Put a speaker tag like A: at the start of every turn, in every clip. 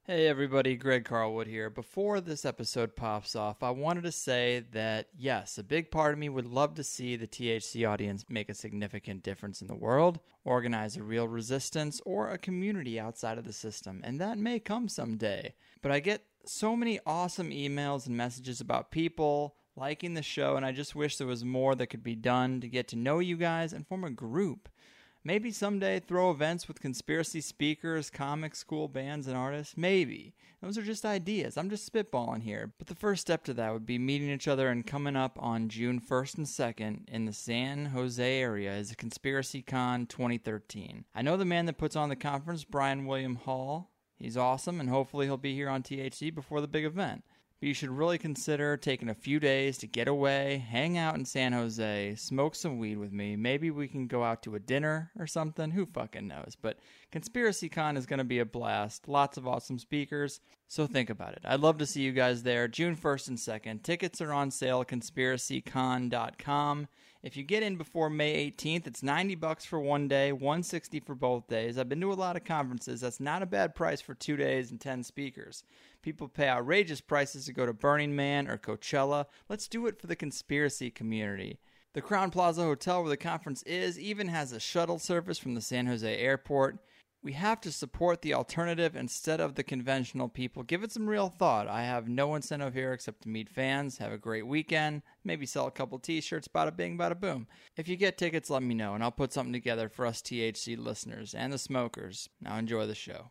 A: Hey everybody, Greg Carlwood here. Before this episode pops off, I wanted to say that yes, a big part of me would love to see the THC audience make a significant difference in the world, organize a real resistance, or a community outside of the system, and that may come someday. But I get so many awesome emails and messages about people liking the show, and I just wish there was more that could be done to get to know you guys and form a group. Maybe someday throw events with conspiracy speakers, comics, cool bands, and artists. Maybe. Those are just ideas. I'm just spitballing here. But the first step to that would be meeting each other, and coming up on June 1st and 2nd in the San Jose area is a Conspiracy Con 2013. I know the man that puts on the conference, Brian William Hall. He's awesome, and hopefully he'll be here on THC before the big event. But you should really consider taking a few days to get away, hang out in San Jose, smoke some weed with me. Maybe we can go out to a dinner or something. Who fucking knows? But Conspiracy Con is going to be a blast. Lots of awesome speakers. So think about it. I'd love to see you guys there June 1st and 2nd. Tickets are on sale at conspiracycon.com. If you get in before May 18th, it's $90 for one day, $160 for both days. I've been to a lot of conferences. That's not a bad price for 2 days and 10 speakers. People pay outrageous prices to go to Burning Man or Coachella. Let's do it for the conspiracy community. The Crowne Plaza Hotel, where the conference is, even has a shuttle service from the San Jose airport. We have to support the alternative instead of the conventional people. Give it some real thought. I have no incentive here except to meet fans, have a great weekend, maybe sell a couple t-shirts, bada bing, bada boom. If you get tickets, let me know, and I'll put something together for us THC listeners and the smokers. Now enjoy the show.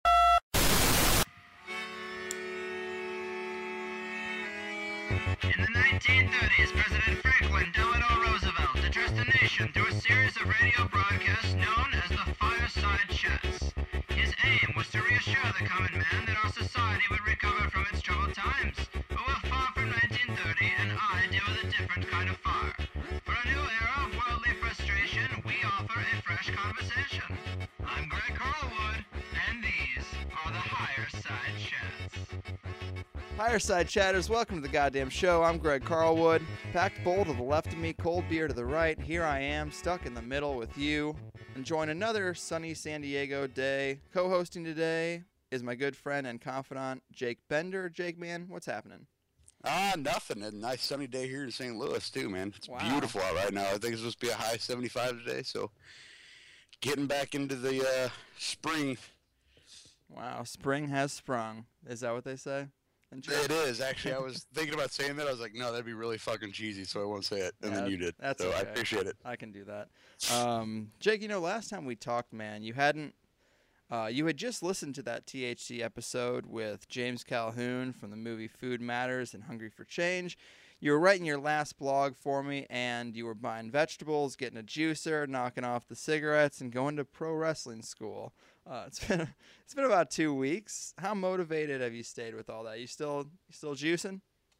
B: In the 1930s, President Franklin Delano Roosevelt addressed the nation through a series of radio broadcasts known as the Fireside Chats. His aim was to reassure the common man that our society would recover from its troubled times. But we're far from 1930, and I deal with a different kind of fire. For a new era of worldly frustration, we offer a fresh conversation. I'm Greg Carlwood, and these are the Higher Side Chats.
A: Fireside Chatters, welcome to the goddamn show. I'm Greg Carlwood. Packed bowl to the left of me, cold beer to the right. Here I am, stuck in the middle with you, enjoying another sunny San Diego day. Co-hosting today is my good friend and confidant, Jake Bender. Jake, man, what's happening?
C: Nothing. A nice sunny day here in St. Louis, too, man. It's beautiful out right now. I think it's supposed to be a high 75 today, so getting back into the spring.
A: Wow, spring has sprung. Is that what they say?
C: It is, actually. I was thinking about saying that. I was like, no, that'd be really fucking cheesy, so I won't say it. And then you did.
A: That's
C: so
A: okay.
C: I appreciate it.
A: I can do that. Jake, last time we talked, man, you had just listened to that THC episode with James Calhoun from the movie Food Matters and Hungry for Change. You were writing your last blog for me, and you were buying vegetables, getting a juicer, knocking off the cigarettes, and going to pro wrestling school. It's been about 2 weeks. How motivated have you stayed with all that? You still juicing?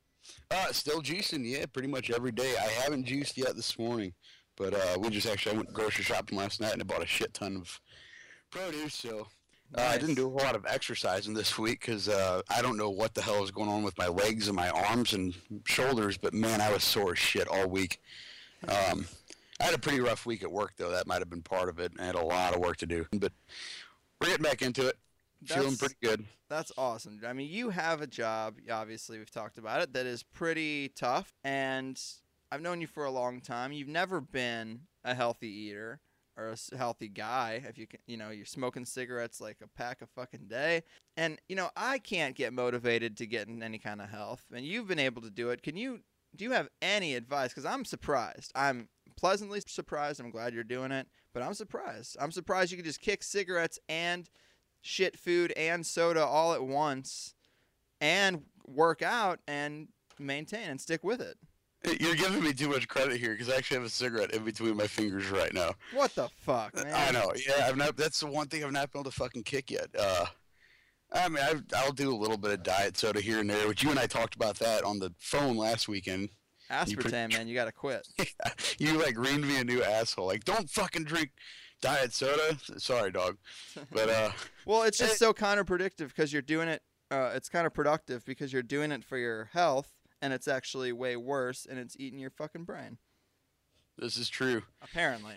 C: Still juicing, yeah, pretty much every day. I haven't juiced yet this morning, but I went grocery shopping last night and I bought a shit ton of produce, so
A: Nice.
C: I didn't do a whole lot of exercising this week because I don't know what the hell is going on with my legs and my arms and shoulders, but man, I was sore as shit all week. I had a pretty rough week at work, though. That might have been part of it. I had a lot of work to do, but we're getting back into it. Feeling pretty good.
A: That's awesome. I mean, you have a job, obviously, we've talked about it, that is pretty tough, and I've known you for a long time. You've never been a healthy eater or a healthy guy. If you can, you're smoking cigarettes like a pack a fucking day. And, I can't get motivated to get in any kind of health, and you've been able to do it. Do you have any advice? Because I'm surprised. I'm pleasantly surprised. I'm glad you're doing it, but I'm surprised. I'm surprised you could just kick cigarettes and shit food and soda all at once and work out and maintain and stick with it.
C: You're giving me too much credit here because I actually have a cigarette in between my fingers right now.
A: What the fuck, man?
C: I know. Yeah, that's the one thing I've not been able to fucking kick yet. I mean, I'll do a little bit of diet soda here and there, but you and I talked about that on the phone last weekend.
A: Aspartame, man, you gotta quit.
C: You reamed me a new asshole. Like, don't fucking drink diet soda. Sorry, dog. But
A: well, it's just so counterproductive because you're doing it. It's counterproductive because you're doing it for your health, and it's actually way worse, and it's eating your fucking brain.
C: This is true.
A: Apparently.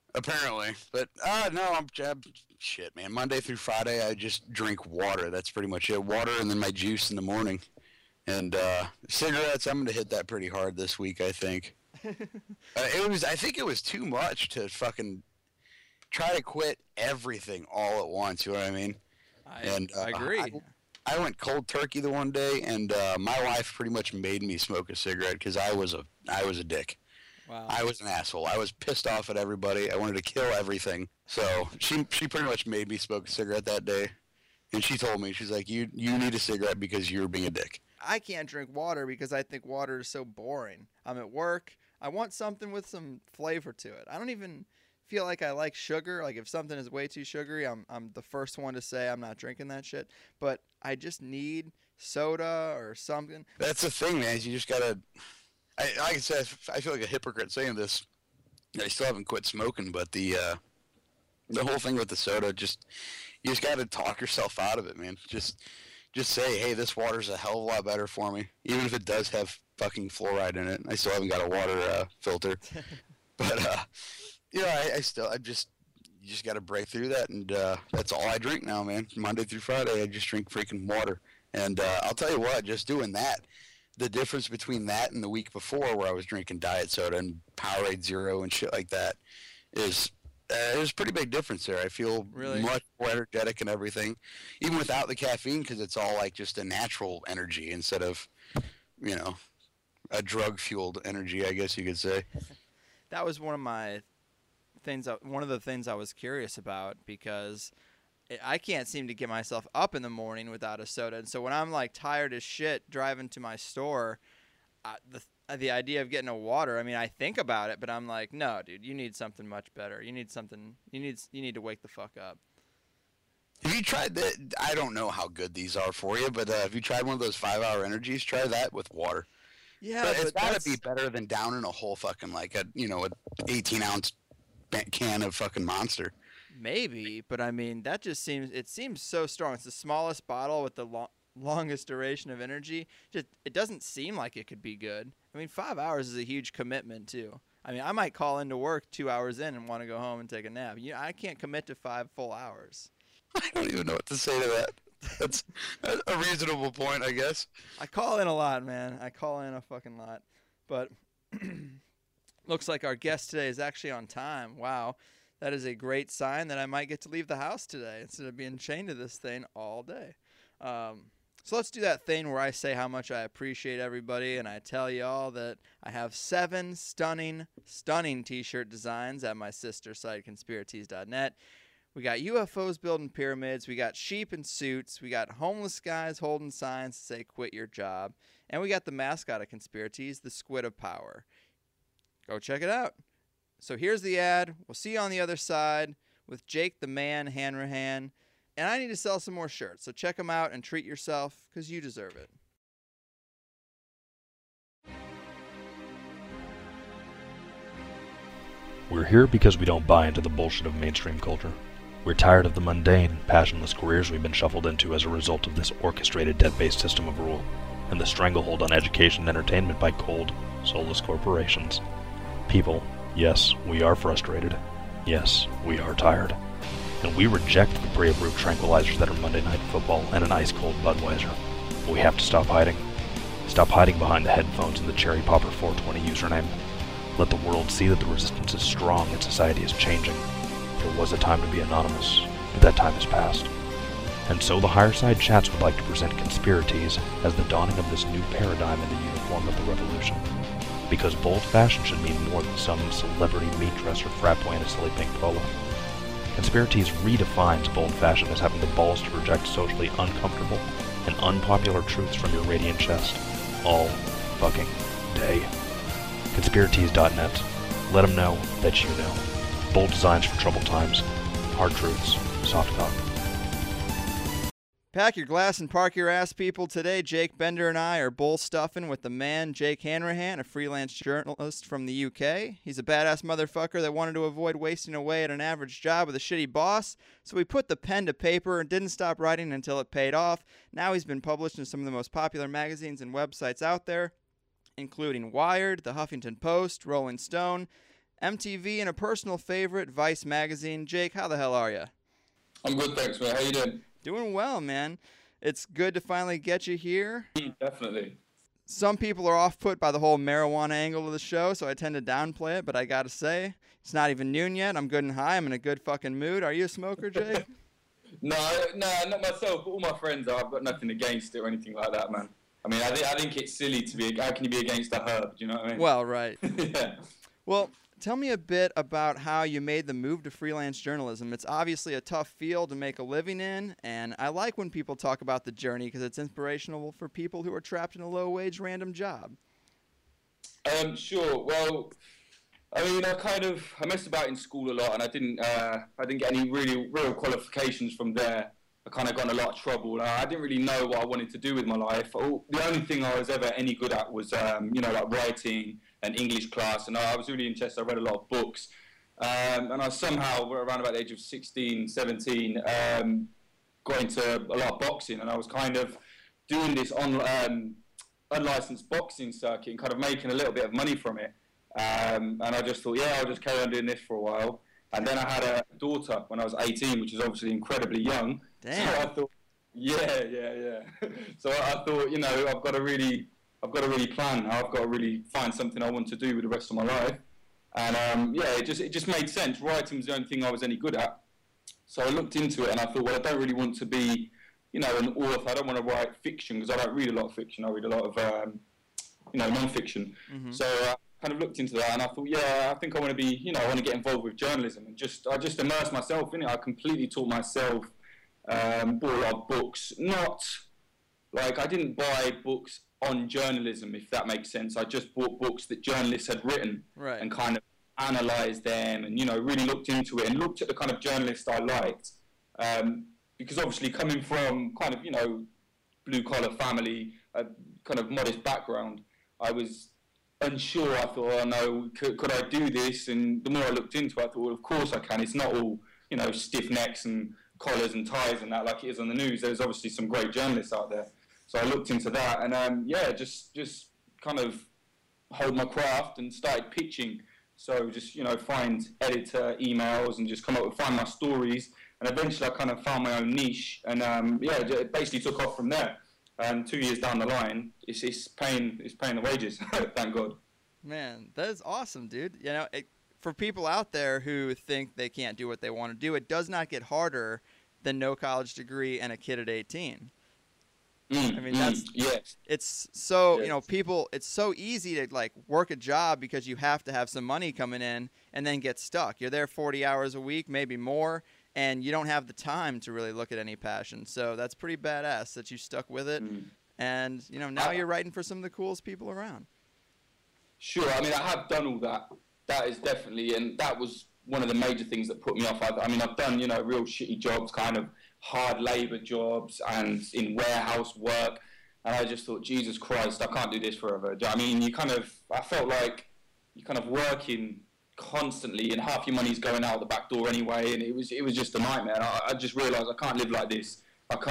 C: Apparently, but no, shit, man. Monday through Friday, I just drink water. That's pretty much it. Water and then my juice in the morning. And cigarettes, I'm gonna hit that pretty hard this week, I think. I think it was too much to fucking try to quit everything all at once. You know what I mean?
A: I agree.
C: I went cold turkey the one day, and my wife pretty much made me smoke a cigarette because I was a dick.
A: Wow.
C: I was an asshole. I was pissed off at everybody. I wanted to kill everything. So she pretty much made me smoke a cigarette that day, and she told me, she's like, you need a cigarette because you're being a dick.
A: I can't drink water because I think water is so boring. I'm at work. I want something with some flavor to it. I don't even feel like I like sugar. Like if something is way too sugary, I'm the first one to say I'm not drinking that shit. But I just need soda or something.
C: That's the thing, man. You just gotta. Like I said, I feel like a hypocrite saying this. I still haven't quit smoking, but the whole thing with the soda, you just gotta talk yourself out of it, man. Just say, hey, this water's a hell of a lot better for me, even if it does have fucking fluoride in it. I still haven't got a water filter, but you just got to break through that, and that's all I drink now, man. Monday through Friday, I just drink freaking water, and I'll tell you what, just doing that, the difference between that and the week before, where I was drinking diet soda and Powerade Zero and shit like that, is there's a pretty big difference there. I feel
A: really
C: much more energetic and everything, even without the caffeine, because it's all like just a natural energy instead of, a drug-fueled energy, I guess you could say.
A: That was one of the things I was curious about, because I can't seem to get myself up in the morning without a soda. And so when I'm like tired as shit driving to my store, the idea of getting a water, I mean, I think about it, but I'm like, no, dude, you need something much better. You need to wake the fuck up.
C: Have you tried that? I don't know how good these are for you, but have you tried one of those 5-hour energies? Try that with water.
A: Yeah,
C: but it's got to be better than downing a whole fucking, like, an 18-ounce can of fucking Monster.
A: Maybe, but I mean, it seems so strong. It's the smallest bottle with the longest duration of energy. It doesn't seem like it could be good. I mean, 5 hours is a huge commitment too. I mean, I might call into work 2 hours in and want to go home and take a nap. I can't commit to 5 full hours.
C: I don't even know what to say to that. That's a reasonable point, I guess.
A: I call in a lot, man. I call in a fucking lot. But looks like our guest today is actually on time. Wow. That is a great sign that I might get to leave the house today instead of being chained to this thing all day. So let's do that thing where I say how much I appreciate everybody, and I tell y'all that I have 7 stunning t-shirt designs at my sister site, conspiratees.net. We got UFOs building pyramids, we got sheep in suits, we got homeless guys holding signs to say quit your job, and we got the mascot of Conspiratees, the Squid of Power. Go check it out. So here's the ad. We'll see you on the other side with Jake the Man Hanrahan. And I need to sell some more shirts, so check them out and treat yourself, because you deserve it.
D: We're here because we don't buy into the bullshit of mainstream culture. We're tired of the mundane, passionless careers we've been shuffled into as a result of this orchestrated debt-based system of rule, and the stranglehold on education and entertainment by cold, soulless corporations. People, yes, we are frustrated. Yes, we are tired. And we reject the pre-approved tranquilizers that are Monday Night Football and an ice-cold Budweiser. But we have to stop hiding. Stop hiding behind the headphones and the Cherry Popper 420 username. Let the world see that the resistance is strong and society is changing. There was a time to be anonymous, but that time has passed. And so the Higher Side Chats would like to present Conspiratees as the dawning of this new paradigm in the uniform of the revolution. Because bold fashion should mean more than some celebrity meat dresser frat boy in a silly pink polo. Conspiratees redefines bold fashion as having the balls to reject socially uncomfortable and unpopular truths from your radiant chest. All fucking day. Conspiratees.net. Let them know that you know. Bold designs for troubled times. Hard truths. Soft cock.
A: Pack your glass and park your ass, people. Today, Jake Bender and I are bull stuffing with the man, Jake Hanrahan, a freelance journalist from the UK. He's a badass motherfucker that wanted to avoid wasting away at an average job with a shitty boss, so he put the pen to paper and didn't stop writing until it paid off. Now he's been published in some of the most popular magazines and websites out there, including Wired, The Huffington Post, Rolling Stone, MTV, and a personal favorite, Vice Magazine. Jake, how the hell are you?
E: I'm good, thanks, man. How you doing?
A: Doing well, man. It's good to finally get you here.
E: Definitely.
A: Some people are off-put by the whole marijuana angle of the show, so I tend to downplay it, but I gotta say, it's not even noon yet. I'm good and high. I'm in a good fucking mood. Are you a smoker, Jake?
E: No, not myself, but all my friends are. I've got nothing against it or anything like that, man. I mean, I think it's silly to be. How can you be against a herb? Do you know what I mean?
A: Well, right.
E: Yeah.
A: Well, tell me a bit about how you made the move to freelance journalism. It's obviously a tough field to make a living in, and I like when people talk about the journey because it's inspirational for people who are trapped in a low-wage random job.
E: Sure. Well, I mean, I messed about in school a lot, and I didn't get any real qualifications from there. I kind of got in a lot of trouble. I didn't really know what I wanted to do with my life. The only thing I was ever any good at was, like writing and English class, and I was really interested. I read a lot of books, and I somehow, around about the age of 16, 17, got into a lot of boxing, and I was kind of doing this unlicensed boxing circuit and kind of making a little bit of money from it. And I just thought, I'll just carry on doing this for a while. And then I had a daughter when I was 18, which is obviously incredibly young.
A: Damn.
E: So I thought, yeah. So I thought, I've got to really plan. I've got to really find something I want to do with the rest of my life. And it just made sense. Writing was the only thing I was any good at. So I looked into it and I thought, well, I don't really want to be, an author. I don't want to write fiction because I don't read a lot of fiction. I read a lot of, non-fiction. Mm-hmm. So I kind of looked into that and I thought, I think I want to be, I want to get involved with journalism. And I just immersed myself in it. I completely taught myself, bought a lot of books. Not, like, I didn't buy books on journalism, if that makes sense. I just bought books that journalists had written.
A: Right. And
E: kind of analysed them and, really looked into it and looked at the kind of journalists I liked. Because obviously coming from kind of, blue-collar family, a kind of modest background, I was unsure. I thought, oh no, could I do this? And the more I looked into it, I thought, well, of course I can. It's not all, stiff necks and collars and ties and that like it is on the news. There's obviously some great journalists out there. So I looked into that and, just kind of hold my craft and started pitching. So just, find editor emails and just find my stories. And eventually I kind of found my own niche and, it basically took off from there. And 2 years down the line, it's paying the wages, thank God.
A: Man, that is awesome, dude. For people out there who think they can't do what they want to do, it does not get harder than no college degree and a kid at 18. I mean, it's so, people, it's so easy to like work a job because you have to have some money coming in and then get stuck. You're there 40 hours a week, maybe more, and you don't have the time to really look at any passion. So that's pretty badass that you stuck with it. And, now you're writing for some of the coolest people around.
E: Sure. I mean, I have done all that. That is definitely, and that was one of the major things that put me off. I mean, I've done, real shitty jobs, kind of hard labour jobs and in warehouse work. And I just thought, Jesus Christ, I can't do this forever. I mean, I felt like you're kind of working constantly and half your money's going out the back door anyway. And it was just a nightmare. I just realised I can't live like this.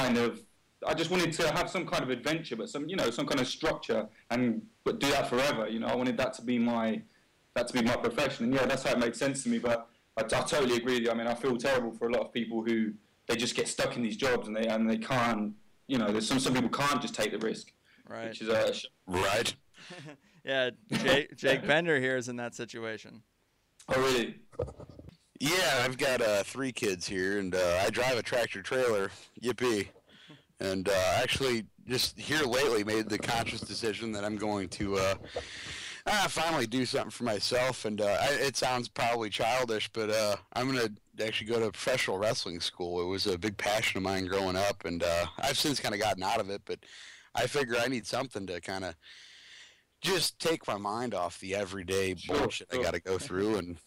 E: I just wanted to have some kind of adventure, but some kind of structure but do that forever. I wanted that to be my profession. And that's how it made sense to me. But I totally agree with you. I mean, I feel terrible for a lot of people who they just get stuck in these jobs and they can't, there's some people can't just take the risk.
A: Right.
E: Which is
C: Right.
A: Yeah, Jake Bender here is in that situation.
E: Oh, really?
C: Yeah, I've got 3 kids here, and I drive a tractor trailer. Yippee. And actually, just here lately, made the conscious decision that I'm going to finally do something for myself. And it sounds probably childish, but I'm going to actually go to professional wrestling school. It was a big passion of mine growing up, and I've since kind of gotten out of it. But I figure I need something to kind of just take my mind off the everyday bullshit I got to go through and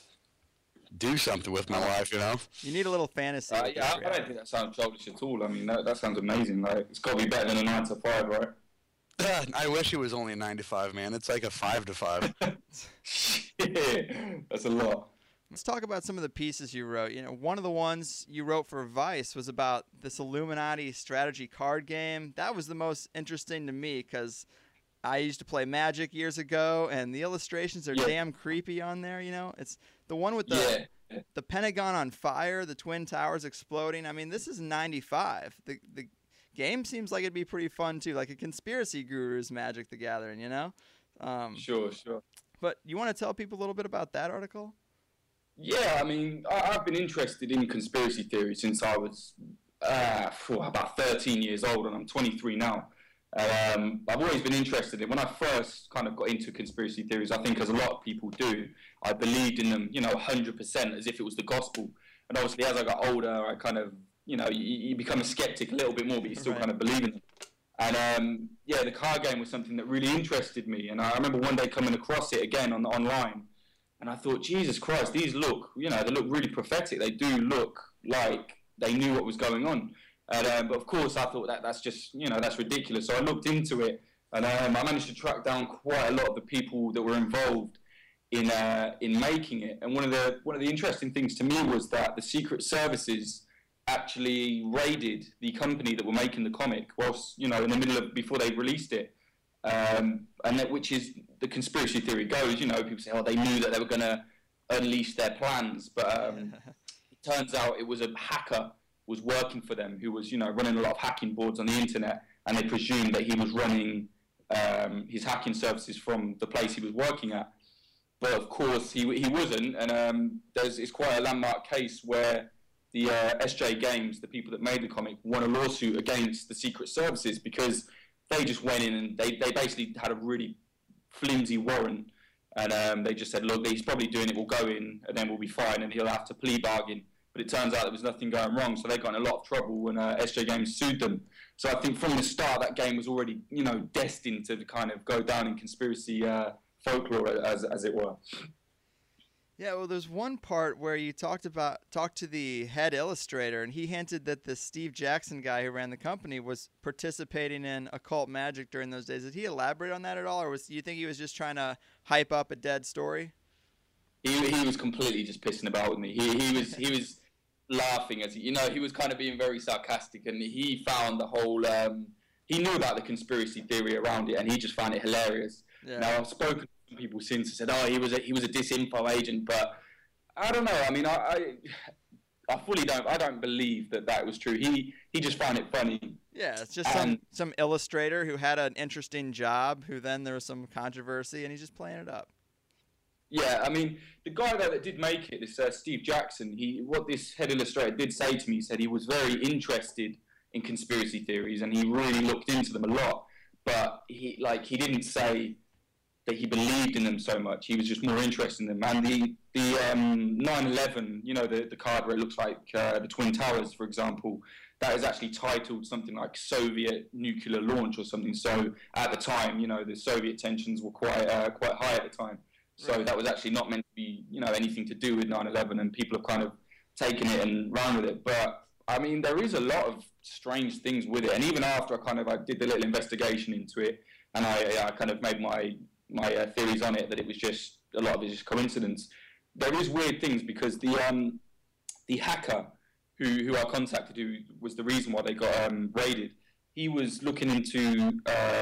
C: do something with my life,
A: You need a little fantasy.
E: I don't think that sounds childish at all. I mean, that sounds amazing. Like, it's got to be better than a 9 to 5, right?
C: I wish it was only a 9 to 5, man. It's like a 5 to 5.
E: Yeah, that's a lot.
A: Let's talk about some of the pieces you wrote. One of the ones you wrote for Vice was about this Illuminati strategy card game. That was the most interesting to me because I used to play Magic years ago, and the illustrations are
E: Yeah.
A: damn creepy on there. You know, it's the one with the Pentagon on fire, the Twin Towers exploding. I mean, this is 95. The game seems like it'd be pretty fun too, like a conspiracy gurus Magic the Gathering. You know.
E: Sure.
A: But you want to tell people a little bit about that article?
E: Yeah, I mean, I've been interested in conspiracy theory since I was about 13 years old, and I'm 23 now. I've always been interested in. When I first kind of got into conspiracy theories, I think as a lot of people do, I believed in them, 100%, as if it was the gospel. And obviously, as I got older, I kind of, you become a skeptic a little bit more, but you still kind of believe in them. And the card game was something that really interested me. And I remember one day coming across it again online, and I thought, Jesus Christ, these look, they look really prophetic. They do look like they knew what was going on. But of course, I thought that's just, that's ridiculous. So I looked into it, and I managed to track down quite a lot of the people that were involved in making it. And one of the interesting things to me was that the Secret Services actually raided the company that were making the comic whilst, in the middle of, before they released it. And that, which is the conspiracy theory goes, people say, they knew that they were going to unleash their plans. But it turns out it was a hacker was working for them who was, running a lot of hacking boards on the internet, and they presumed that he was running his hacking services from the place he was working at. But of course, he wasn't, and it's quite a landmark case where the SJ Games, the people that made the comic, won a lawsuit against the Secret Services because they just went in and they basically had a really flimsy warrant, and they just said, look, he's probably doing it, we'll go in, and then we'll be fine, and he'll have to plea bargain. But it turns out there was nothing going wrong, so they got in a lot of trouble when SJ Games sued them. So I think from the start, that game was already, destined to kind of go down in conspiracy folklore, as it were.
A: Yeah, well, there's one part where you talked to the head illustrator, and he hinted that the Steve Jackson guy who ran the company was participating in occult magic during those days. Did he elaborate on that at all, or do you think he was just trying to hype up a dead story?
E: He was completely just pissing about with me. He was laughing as he was kind of being very sarcastic, and he found the whole he knew about the conspiracy theory around it, and he just found it hilarious. Yeah. Now I've spoken to some people since and said, he was a disinfo agent, but I don't know. I mean, I fully don't believe that was true. He just found it funny.
A: Yeah, it's just some illustrator who had an interesting job, who then there was some controversy, and he's just playing it up.
E: Yeah, I mean, the guy that did make it, this Steve Jackson, what this head illustrator did say to me, he said he was very interested in conspiracy theories, and he really looked into them a lot, but he didn't say that he believed in them so much. He was just more interested in them. And the 9/11, the card where it looks like the Twin Towers, for example, that is actually titled something like Soviet nuclear launch or something. So at the time, the Soviet tensions were quite high at the time. So that was actually not meant to be, anything to do with 9/11, and people have kind of taken it and run with it. But I mean, there is a lot of strange things with it. And even after I did the little investigation into it, and I kind of made my theories on it, that it was just a lot of it is just coincidence. There is weird things because the hacker who I contacted, who was the reason why they got raided, he was looking into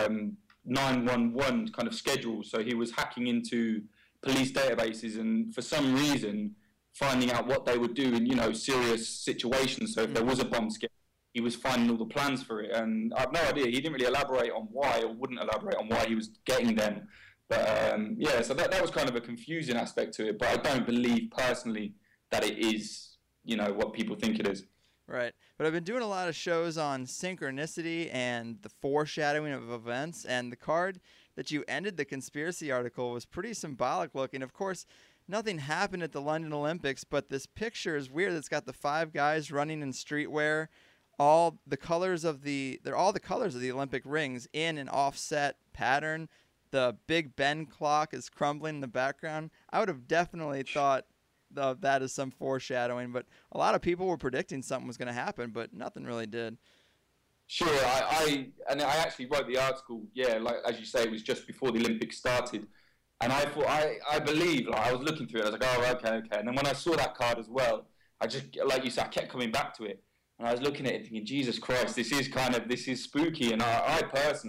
E: 911 kind of schedules. So he was hacking into police databases, and for some reason finding out what they would do in serious situations. So if there was a bomb scare, he was finding all the plans for it, and I have no idea. He didn't really elaborate on why, or wouldn't elaborate on why he was getting them. But so that was kind of a confusing aspect to it. But I don't believe personally that it is what people think it is.
A: Right. But I've been doing a lot of shows on synchronicity and the foreshadowing of events, and the card that you ended the conspiracy article was pretty symbolic looking. Of course, nothing happened at the London Olympics, but this picture is weird. It's got the 5 guys running in streetwear, all the colors of the Olympic rings in an offset pattern. The Big Ben clock is crumbling in the background. I would have definitely thought of that as some foreshadowing, but a lot of people were predicting something was going to happen, but nothing really did.
E: Sure, I actually wrote the article. Yeah, like as you say, it was just before the Olympics started, and I thought I believe. I was looking through it. I was like, okay. And then when I saw that card as well, I just, like you said, I kept coming back to it, and I was looking at it thinking, Jesus Christ, this is spooky. And I personally,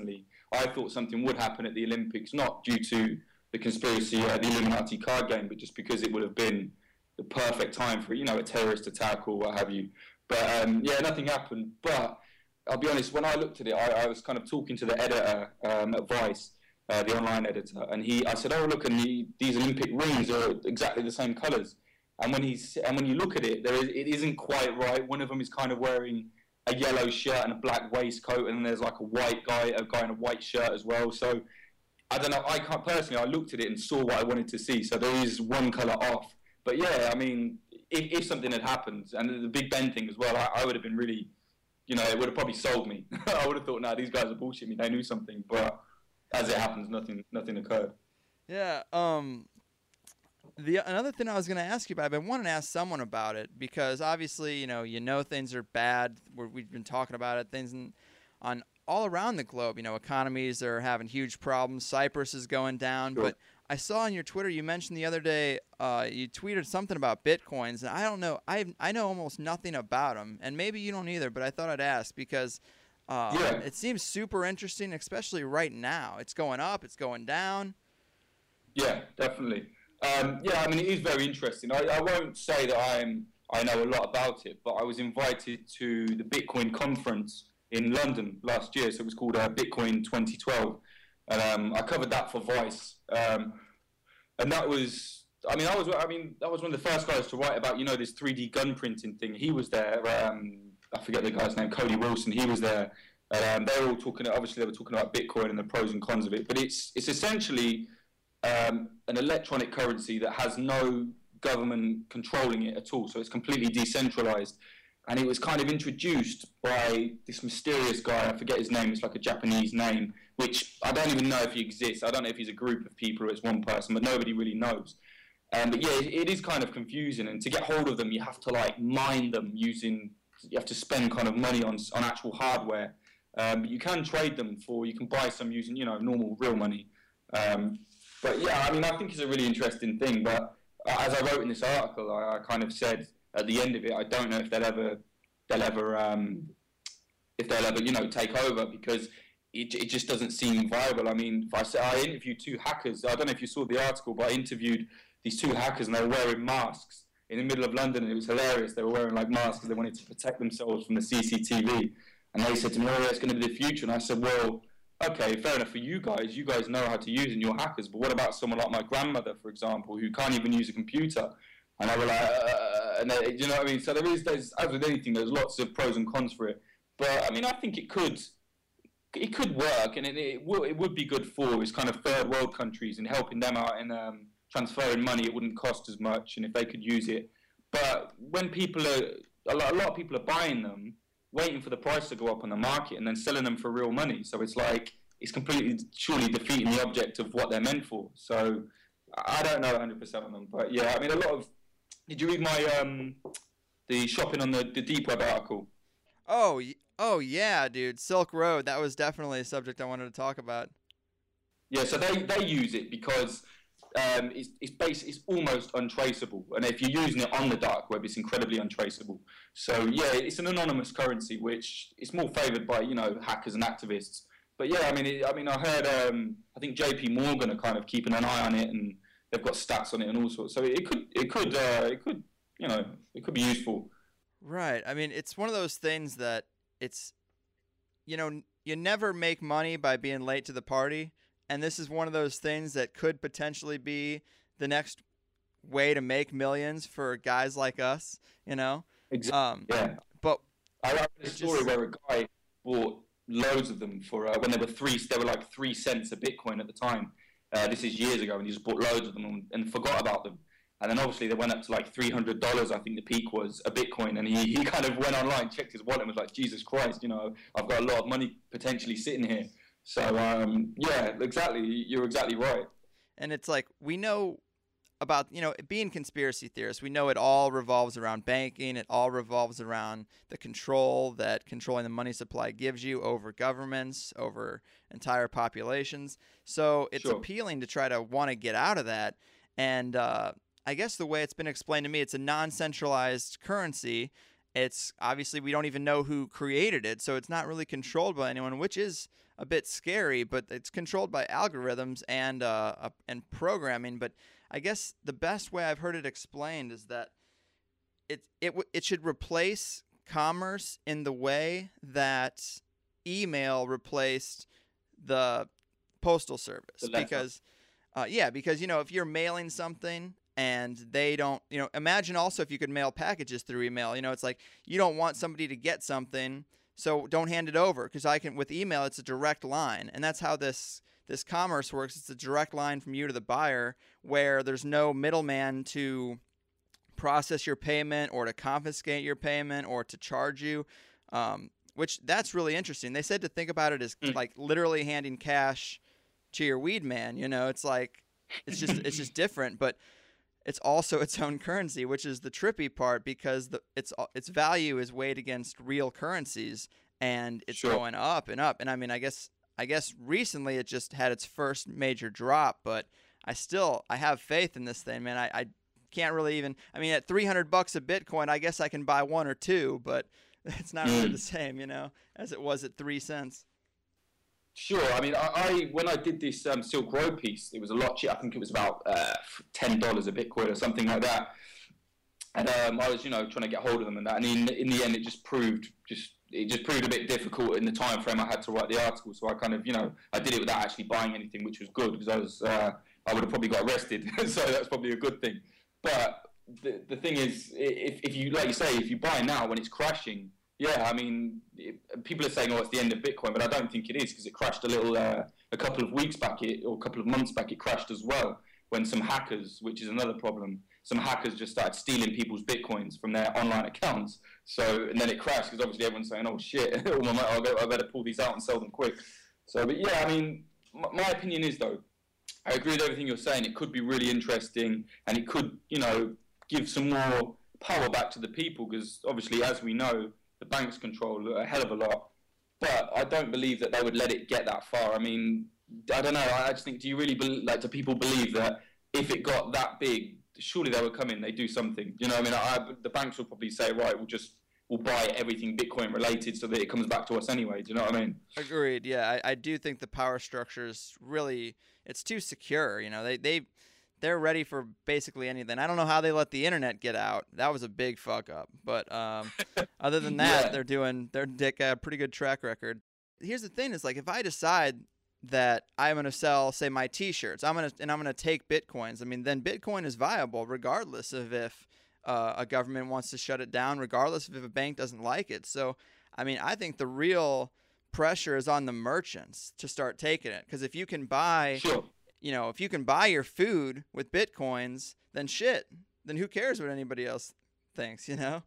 E: I thought something would happen at the Olympics, not due to the conspiracy, the Illuminati card game, but just because it would have been the perfect time for, a terrorist attack or what have you. But nothing happened. But I'll be honest, when I looked at it, I was kind of talking to the editor at Vice, the online editor, and I said, "Oh, look, and these Olympic rings are exactly the same colours." And when you look at it, it isn't quite right. One of them is kind of wearing a yellow shirt and a black waistcoat, and then there's like a guy in a white shirt as well. So I don't know. I can't personally. I looked at it and saw what I wanted to see. So there is one colour off. But yeah, I mean, if something had happened, and the Big Ben thing as well, I would have been really, it would have probably sold me. I would have thought, nah, these guys are bullshitting me. They knew something. But as it happens, nothing occurred.
A: Yeah. Another thing I was going to ask you about, I've been wanting to ask someone about it because obviously, you know things are bad. We've been talking about it. Things on all around the globe, economies are having huge problems. Cyprus is going down.
E: Sure.
A: But I saw on your Twitter you mentioned the other day you tweeted something about Bitcoins. And I don't know. I know almost nothing about them. And maybe you don't either, but I thought I'd ask because it seems super interesting, especially right now. It's going up. It's going down.
E: Yeah, definitely. I mean, it is very interesting. I won't say that I know a lot about it, but I was invited to the Bitcoin conference in London last year, so it was called Bitcoin 2012, and I covered that for Vice, and that was, that was one of the first guys to write about, this 3D gun printing thing. He was there. I forget the guy's name, Cody Wilson. He was there. They were all talking. Obviously, they were talking about Bitcoin and the pros and cons of it, but it's essentially an electronic currency that has no government controlling it at all, so it's completely decentralized. And it was kind of introduced by this mysterious guy, I forget his name, it's like a Japanese name, which I don't even know if he exists. I don't know if he's a group of people or it's one person, but nobody really knows. But yeah, it is kind of confusing, and to get hold of them, you have to mine them you have to spend kind of money on actual hardware. But you can trade them you can buy some using, normal, real money. But yeah, I mean, I think it's a really interesting thing. But as I wrote in this article, I kind of said at the end of it, I don't know if they'll ever take over, because it just doesn't seem viable. I mean, I interviewed two hackers. I don't know if you saw the article, but I interviewed these two hackers, and they were wearing masks in the middle of London, and it was hilarious. They were wearing masks because they wanted to protect themselves from the CCTV. And they said to me, "Oh, that's going to be the future." And I said, "Well, okay, fair enough for you guys. You guys know how to use it, and you're hackers. But what about someone like my grandmother, for example, who can't even use a computer?" And I was like, you know what I mean? So there's, as with anything, there's lots of pros and cons for it. But I mean, I think it could work, and it would be good for is kind of third world countries and helping them out in transferring money. It wouldn't cost as much, and if they could use it. But when a lot of people are buying them, waiting for the price to go up on the market and then selling them for real money. So it's completely, surely defeating the object of what they're meant for. So I don't know 100% on them. But yeah, I mean, did you read my, the shopping on the Deep Web article?
A: Oh yeah, dude. Silk Road. That was definitely a subject I wanted to talk about.
E: Yeah, so they use it because it's almost untraceable, and if you're using it on the dark web, it's incredibly untraceable. So yeah, it's an anonymous currency, which is more favoured by hackers and activists. But yeah, I mean, I heard I think JP Morgan are kind of keeping an eye on it, and they've got stats on it and all sorts. So it could be useful.
A: Right. I mean, it's one of those things that it's you never make money by being late to the party. And this is one of those things that could potentially be the next way to make millions for guys like us,
E: Exactly. Yeah.
A: But
E: I read a story where a guy bought loads of them for when they were like 3 cents a Bitcoin at the time. This is years ago, and he just bought loads of them and forgot about them. And then obviously they went up to like $300, I think the peak was, a Bitcoin. And he kind of went online, checked his wallet, and was like, Jesus Christ, I've got a lot of money potentially sitting here. So, yeah, exactly. You're exactly right.
A: And it's like, we know about, being conspiracy theorists, we know it all revolves around banking. It all revolves around the control that controlling the money supply gives you over governments, over entire populations. So it's appealing to try to want to get out of that. And I guess the way it's been explained to me, it's a non-centralized currency. it's obviously we don't even know who created it, so it's not really controlled by anyone, which is a bit scary, but it's controlled by algorithms and programming. But I guess the best way I've heard it explained is that it should replace commerce in the way that email replaced the postal service. Because if you're mailing something and they don't, imagine also if you could mail packages through email. It's like you don't want somebody to get something, so don't hand it over, because with email it's a direct line, and that's how this commerce works. It's a direct line from you to the buyer, where there's no middleman to process your payment or to confiscate your payment or to charge you, which that's really interesting. They said to think about it as like literally handing cash to your weed man. It's like it's just different, but it's also its own currency, which is the trippy part, because its value is weighed against real currencies, and it's going up and up. And I mean, I guess recently it just had its first major drop, but I have faith in this thing, man. I can't really even, at $300 a Bitcoin, I guess I can buy one or two, but it's not really the same, as it was at 3 cents.
E: Sure. I when I did this Silk Road piece, it was a lot cheaper. I think it was about $10 a Bitcoin or something like that. And I was, trying to get hold of them and that. And in the end, it just proved a bit difficult in the time frame I had to write the article. So I kind of, I did it without actually buying anything, which was good, because I would have probably got arrested. So that's probably a good thing. But the thing is, if you, like you say, if you buy now when it's crashing, people are saying, it's the end of Bitcoin, but I don't think it is, because it crashed a couple of weeks back, or a couple of months back, it crashed as well, when some hackers, which is another problem, some hackers just started stealing people's Bitcoins from their online accounts. So, and then it crashed, because obviously everyone's saying, oh shit, I better pull these out and sell them quick. So, but yeah, my opinion is, though, I agree with everything you're saying. It could be really interesting, and it could, give some more power back to the people, because obviously, as we know, the banks control a hell of a lot. But I don't believe that they would let it get that far. I don't know. I just think, do you really do people believe that if it got that big, surely they would come in, they do something? The banks will probably say, right, we'll buy everything Bitcoin related so that it comes back to us anyway. Do you know what I mean?
A: Agreed. Yeah, I do think the power structure is really, it's too secure. They're ready for basically anything. I don't know how they let the internet get out. That was a big fuck up. But other than that, they're doing their pretty good track record. Here's the thing: is like, if I decide that I'm going to sell, say, my T-shirts, I'm going to take Bitcoins. Then Bitcoin is viable regardless of if a government wants to shut it down, regardless of if a bank doesn't like it. So, I think the real pressure is on the merchants to start taking it, because if you can buy. Sure. If you can buy your food with Bitcoins, then who cares what anybody else thinks, But,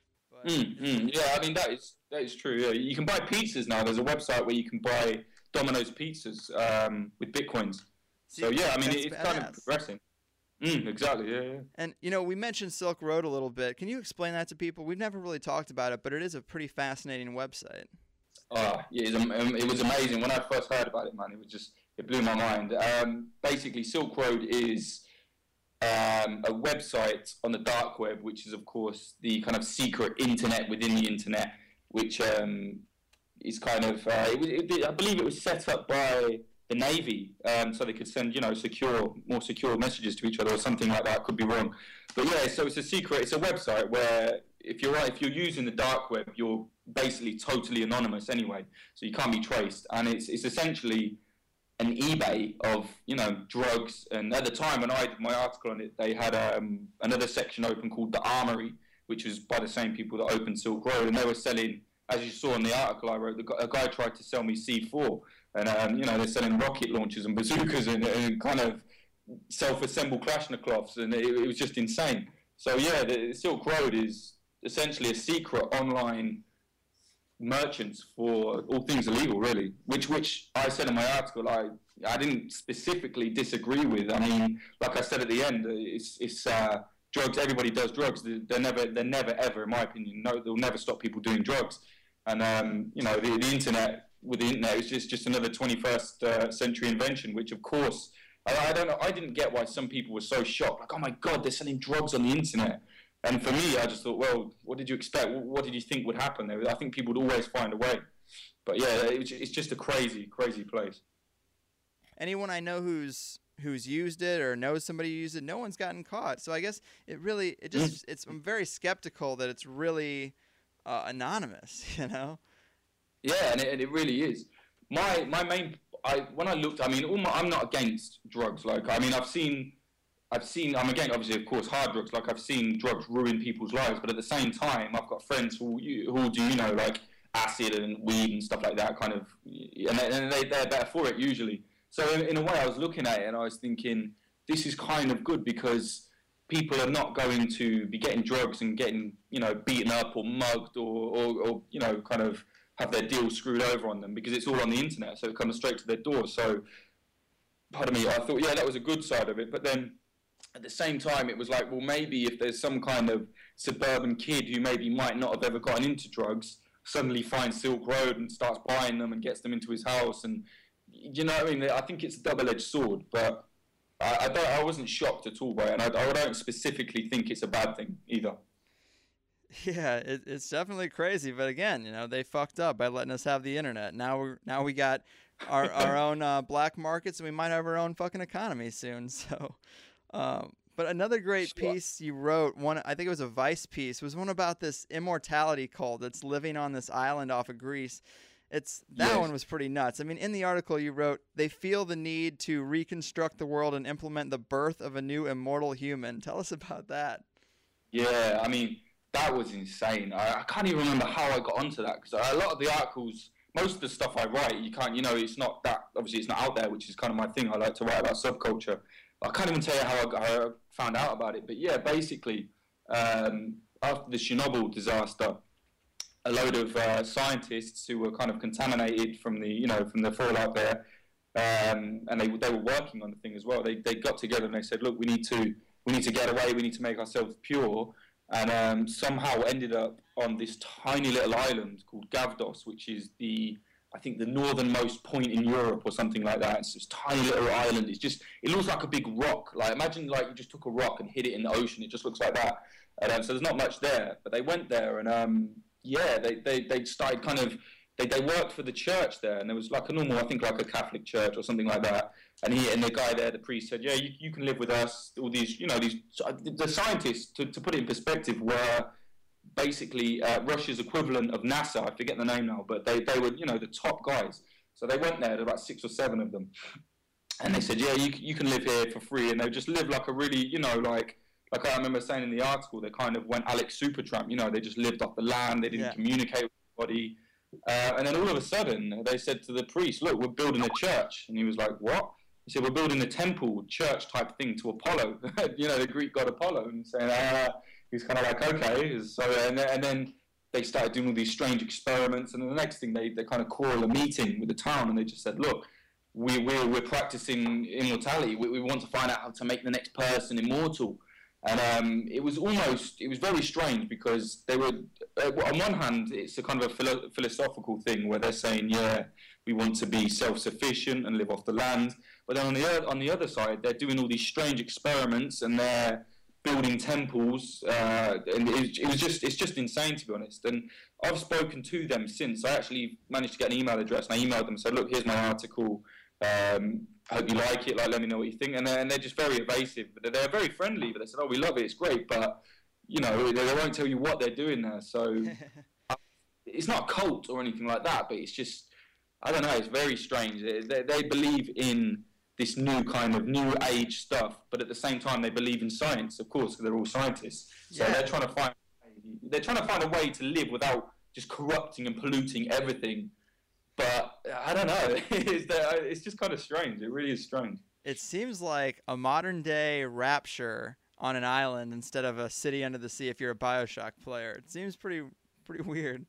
E: Yeah, that is true. Yeah. You can buy pizzas now. There's a website where you can buy Domino's pizzas with Bitcoins. So, yeah, it's kind of progressing. Exactly, yeah.
A: And, we mentioned Silk Road a little bit. Can you explain that to people? We've never really talked about it, but it is a pretty fascinating website.
E: Yeah, it was amazing. When I first heard about it, man, it blew my mind. Basically, Silk Road is a website on the dark web, which is, of course, the kind of secret internet within the internet, which is kind of, I believe it was set up by the Navy, so they could send, more secure messages to each other or something like that. Could be wrong. But yeah, so it's a website where if you're using the dark web, you're basically totally anonymous anyway, so you can't be traced. And it's essentially an eBay of, drugs. And at the time when I did my article on it, they had another section open called The Armory, which was by the same people that opened Silk Road. And they were selling, as you saw in the article I wrote, a guy tried to sell me C4. And, they're selling rocket launchers and bazookas and kind of self-assembled Kalashnikovs. And it was just insane. So, yeah, the Silk Road is essentially a secret online merchants for all things illegal, really, which I said in my article I didn't specifically disagree with. Like I said at the end, it's drugs. Everybody does drugs. They're never ever, in my opinion, they'll never stop people doing drugs. And the internet, with the internet, is just another 21st century invention, which of course I don't know. I didn't get why some people were so shocked, like, oh my god, they're selling drugs on the internet. And for me, I just thought, well, what did you expect? What did you think would happen there? I think people would always find a way. But yeah, it's just a crazy, crazy place.
A: Anyone I know who's used it or knows somebody who used it, no one's gotten caught. So I guess I'm very skeptical that it's really anonymous, you know?
E: Yeah, and it really is. When I looked, I mean, I'm not against drugs. Like, I mean, I've seen, I'm against, obviously, of course, hard drugs. Like, I've seen drugs ruin people's lives, but at the same time, I've got friends who do, you know, like acid and weed and stuff like that, kind of, and they're better for it usually. So in a way, I was looking at it and I was thinking, this is kind of good because people are not going to be getting drugs and getting, you know, beaten up or mugged or you know, kind of have their deal screwed over on them because it's all on the internet, so it comes straight to their door. So, pardon me, I thought, yeah, that was a good side of it. But then at the same time, it was like, well, maybe if there's some kind of suburban kid who maybe might not have ever gotten into drugs, suddenly finds Silk Road and starts buying them and gets them into his house, and you know what I mean? I think it's a double-edged sword, but I wasn't shocked at all by it, and I don't specifically think it's a bad thing either.
A: Yeah, it's definitely crazy, but again, you know, they fucked up by letting us have the internet. Now we got our own black markets, and we might have our own fucking economy soon. So, but another great piece you wrote, I think it was a Vice piece, was one about this immortality cult that's living on this island off of Greece. That one was pretty nuts. I mean, in the article you wrote, they feel the need to reconstruct the world and implement the birth of a new immortal human. Tell us about that.
E: Yeah, I mean, that was insane. I can't even remember how I got onto that because a lot of the articles, most of the stuff I write, you can't, you know, it's not that, obviously it's not out there, which is kind of my thing. I like to write about subculture. I can't even tell you how I found out about it. But yeah, basically, after the Chernobyl disaster, a load of scientists who were kind of contaminated from the fallout there, and they were working on the thing as well. They got together and they said, look, we need to get away. We need to make ourselves pure. And somehow ended up on this tiny little island called Gavdos, which is I think the northernmost point in Europe or something like that. It's this tiny little island. It looks like a big rock. Like, imagine like you just took a rock and hit it in the ocean. It just looks like that. And so there's not much there. But they went there and yeah, they started kind of, they worked for the church there, and there was like a normal, I think like a Catholic church or something like that. And the guy there, the priest, said, yeah, you can live with us. All these, you know, the scientists, to put it in perspective, were basically Russia's equivalent of NASA. I forget the name now, but they were, you know, the top guys. So they went there, about 6 or 7 of them. And they said, yeah, you can live here for free. And they just lived like a really, you know, like I remember saying in the article, they kind of went Alex Supertramp, you know, they just lived off the land, they didn't communicate with anybody. And then all of a sudden, they said to the priest, look, we're building a church. And he was like, what? He said, we're building a temple, church type thing to Apollo, you know, the Greek god Apollo. And saying, he's kind of like, okay. So, and then they started doing all these strange experiments. And then the next thing, they kind of call a meeting with the town, and they just said, look, we're practicing immortality. We want to find out how to make the next person immortal. And it was very strange because they were, on one hand, it's a kind of a philosophical thing where they're saying, yeah, we want to be self-sufficient and live off the land. But then on the other side, they're doing all these strange experiments and they're building temples. And it's just insane, to be honest. And I've spoken to them since. I actually managed to get an email address, and I emailed them and said, look, here's my article. I hope you like it, like, let me know what you think. And they're just very evasive. But they're very friendly, but they said, oh, we love it, it's great, but, you know, they won't tell you what they're doing there. So it's not a cult or anything like that, but it's just, I don't know, it's very strange. They believe in this new kind of new age stuff, but at the same time they believe in science, of course, because they're all scientists. So they're trying to find a way to live without just corrupting and polluting everything. But I don't know. It's just kind of strange. It really is strange.
A: It seems like a modern-day Rapture on an island instead of a city under the sea if you're a Bioshock player. It seems pretty weird.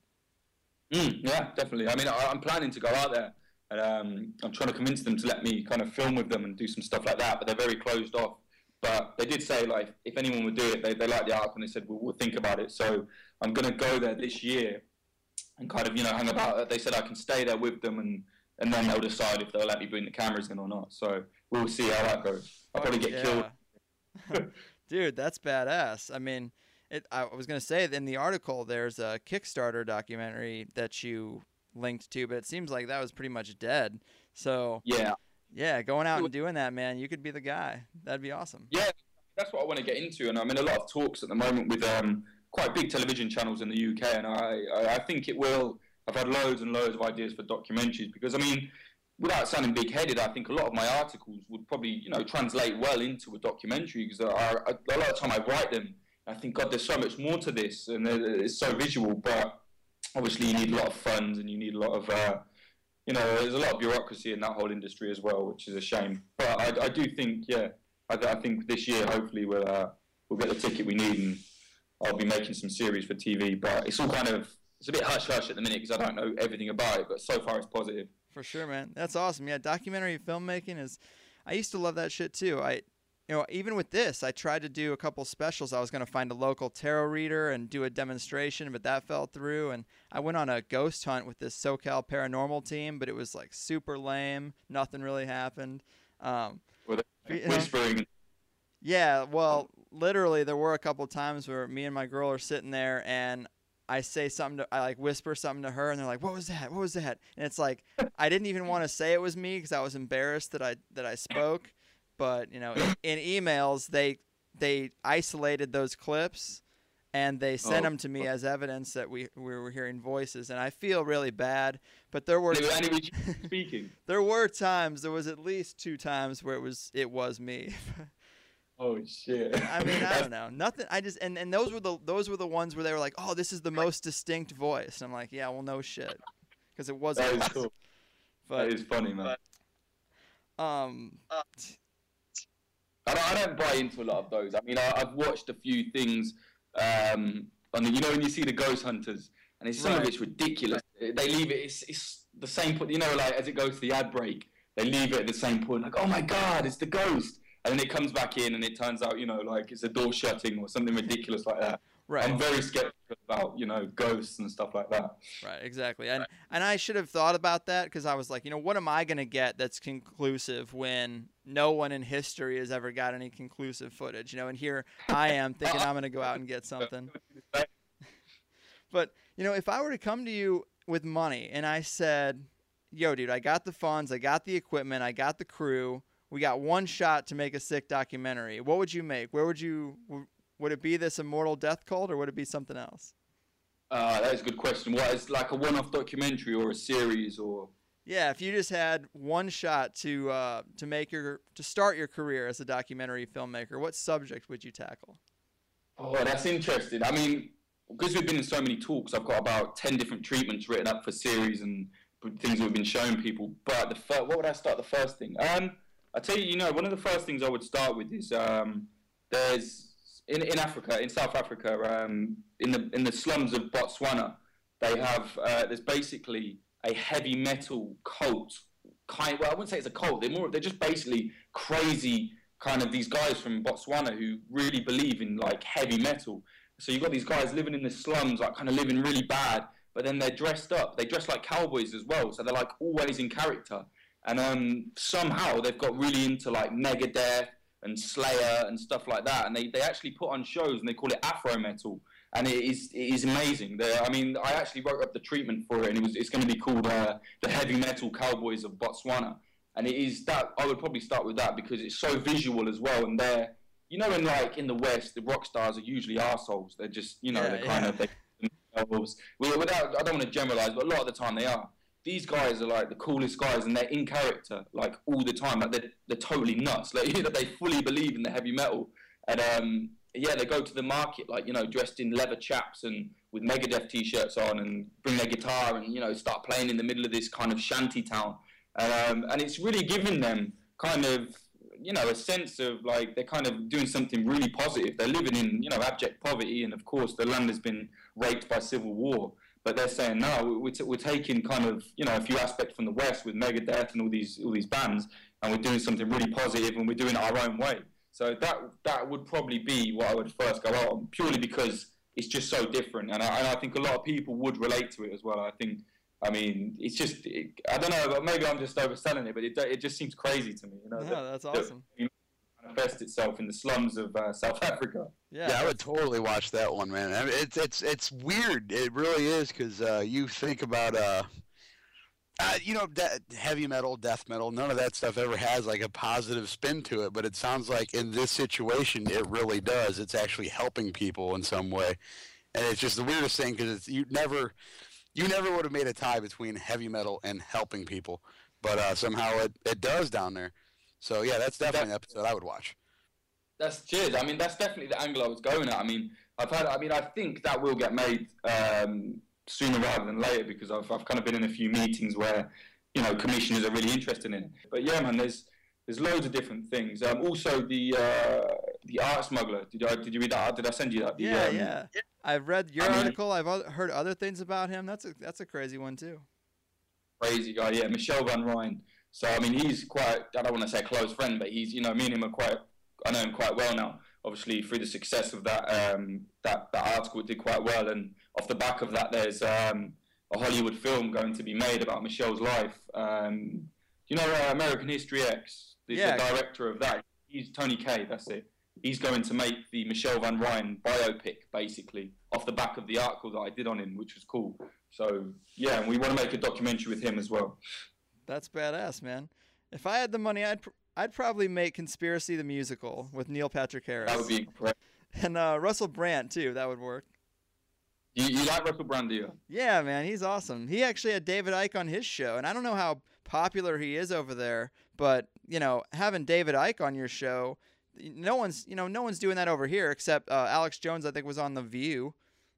E: Yeah, definitely. I mean, I'm planning to go out there. And I'm trying to convince them to let me kind of film with them and do some stuff like that. But they're very closed off. But they did say, like, if anyone would do it, they liked the article and they said, we'll think about it. So I'm going to go there this year and kind of, you know, hang about. They said I can stay there with them and then they'll decide if they'll let me bring the cameras in or not. So we'll see how that goes. I'll probably get killed.
A: Dude, that's badass. I mean, I was going to say in the article there's a Kickstarter documentary that you linked to, but it seems like that was pretty much dead. So yeah, going out and doing that, man, you could be the guy. That'd be awesome.
E: Yeah, that's what I want to get into, and I'm in a lot of talks at the moment with quite big television channels in the UK, and I think it will. I've had loads and loads of ideas for documentaries because, I mean, without sounding big-headed, I think a lot of my articles would probably, translate well into a documentary because a lot of the time I write them, I think, God, there's so much more to this, and it's so visual, but obviously you need a lot of funds and you need a lot of, there's a lot of bureaucracy in that whole industry as well, which is a shame. But I do think, I think this year, hopefully, we'll get the ticket we need and I'll be making some series for TV, but it's all it's a bit hush-hush at the minute because I don't know everything about it, but so far it's positive.
A: For sure, man. That's awesome. Yeah, documentary filmmaking I used to love that shit too. Even with this, I tried to do a couple specials. I was going to find a local tarot reader and do a demonstration, but that fell through. And I went on a ghost hunt with this SoCal Paranormal team, but it was like super lame. Nothing really happened.
E: Whispering.
A: Yeah, well, literally there were a couple times where me and my girl are sitting there and I say something I like whisper something to her and they're like, what was that? What was that? And it's like, I didn't even want to say it was me because I was embarrassed that I spoke. But, in emails, they isolated those clips and they sent them to me as evidence that we were hearing voices. And I feel really bad. But there were
E: speaking.
A: There were times, there was at least 2 times where it was me.
E: Oh shit!
A: I mean, I don't know. Nothing. I just and those were the ones where they were like, "Oh, this is the most distinct voice." And I'm like, "Yeah, well, no shit," because it wasn't.
E: That is cool. That is funny, man. I don't buy into a lot of those. I mean, I've watched a few things. When you see the ghost hunters, and some of it's ridiculous. They leave it. It's the same point. Like as it goes to the ad break, they leave it at the same point. Like, oh my god, it's the ghost. And then it comes back in and it turns out, like it's a door shutting or something ridiculous like that.
A: Right.
E: I'm very skeptical about, ghosts and stuff like that.
A: Right, exactly. And I should have thought about that because I was like, what am I going to get that's conclusive when no one in history has ever got any conclusive footage, And here I am thinking I'm going to go out and get something. But, if I were to come to you with money and I said, yo, dude, I got the funds, I got the equipment, I got the crew. We got one shot to make a sick documentary. What would you make? Would it be this Immortal Death Cult or would it be something else?
E: That is a good question. What is like a one-off documentary or a series or?
A: Yeah, if you just had one shot to start your career as a documentary filmmaker, what subject would you tackle? Oh,
E: that's interesting. I mean, because we've been in so many talks, I've got about 10 different treatments written up for series and things that we've been showing people. But what would I start the first thing? I tell you, one of the first things I would start with is there's in Africa, in South Africa, in the slums of Botswana, they have there's basically a heavy metal cult. I wouldn't say it's a cult. They're just basically crazy kind of these guys from Botswana who really believe in like heavy metal. So you've got these guys living in the slums, like kind of living really bad, but then they're dressed up. They dress like cowboys as well, so they're like always in character. And somehow they've got really into like Megadeth and Slayer and stuff like that. And they actually put on shows and they call it Afro metal. And it is amazing. I actually wrote up the treatment for it, and it's going to be called the Heavy Metal Cowboys of Botswana. And it is that I would probably start with that because it's so visual as well. And they're, in the West, the rock stars are usually arseholes. They're just, they're kind of themselves. I don't want to generalize, but a lot of the time they are. These guys are like the coolest guys, and they're in character like all the time. Like they're totally nuts. Like they fully believe in the heavy metal, and they go to the market like dressed in leather chaps and with Megadeth t-shirts on, and bring their guitar and start playing in the middle of this kind of shanty town, and it's really giving them kind of a sense of like they're kind of doing something really positive. They're living in abject poverty, and of course the land has been raped by civil war. But they're saying, no, we're taking kind of, a few aspects from the West with Megadeth and all these bands, and we're doing something really positive, and we're doing it our own way. So that would probably be what I would first go out on, purely because it's just so different. And I think a lot of people would relate to it as well. It's just, I don't know, but maybe I'm just overselling it, but it just seems crazy to me.
A: No, that's awesome.
E: Kind manifest itself in the slums of South Africa.
C: Yeah, I would totally watch that one, man. I mean, it's weird. It really is, because you think about heavy metal, death metal. None of that stuff ever has like a positive spin to it. But it sounds like in this situation, it really does. It's actually helping people in some way, and it's just the weirdest thing, because you never would have made a tie between heavy metal and helping people, but somehow it does down there. So yeah, that's definitely an episode I would watch.
E: That's cheers. I mean, that's definitely the angle I was going at. I mean, I think that will get made sooner rather than later, because I've kind of been in a few meetings where, you know, commissioners are really interested in it. But yeah, man, there's loads of different things. Also, the Art Smuggler. Did you read that? Did I send you that?
A: Yeah. I've read your article. I've heard other things about him. That's a crazy one too.
E: Crazy guy, yeah. Michel Van Rijn. So I mean, he's quite. I don't want to say a close friend, but he's, you know, me and him are quite. I know him quite well now. Obviously, through the success of that that article, it did quite well, and off the back of that, there's a Hollywood film going to be made about Michel's life. You know, American History X. The director of that, he's Tony Kaye. That's it. He's going to make the Michel Van Rijn biopic, basically, off the back of the article that I did on him, which was cool. So yeah, and we want to make a documentary with him as well.
A: That's badass, man. If I had the money, I'd probably make Conspiracy the Musical with Neil Patrick Harris.
E: That would be incredible.
A: And Russell Brand too. That would work.
E: You like Russell Brand, do you?
A: Yeah, man, he's awesome. He actually had David Icke on his show, and I don't know how popular he is over there, but you know, having David Icke on your show, no one's doing that over here except Alex Jones. I think was on The View.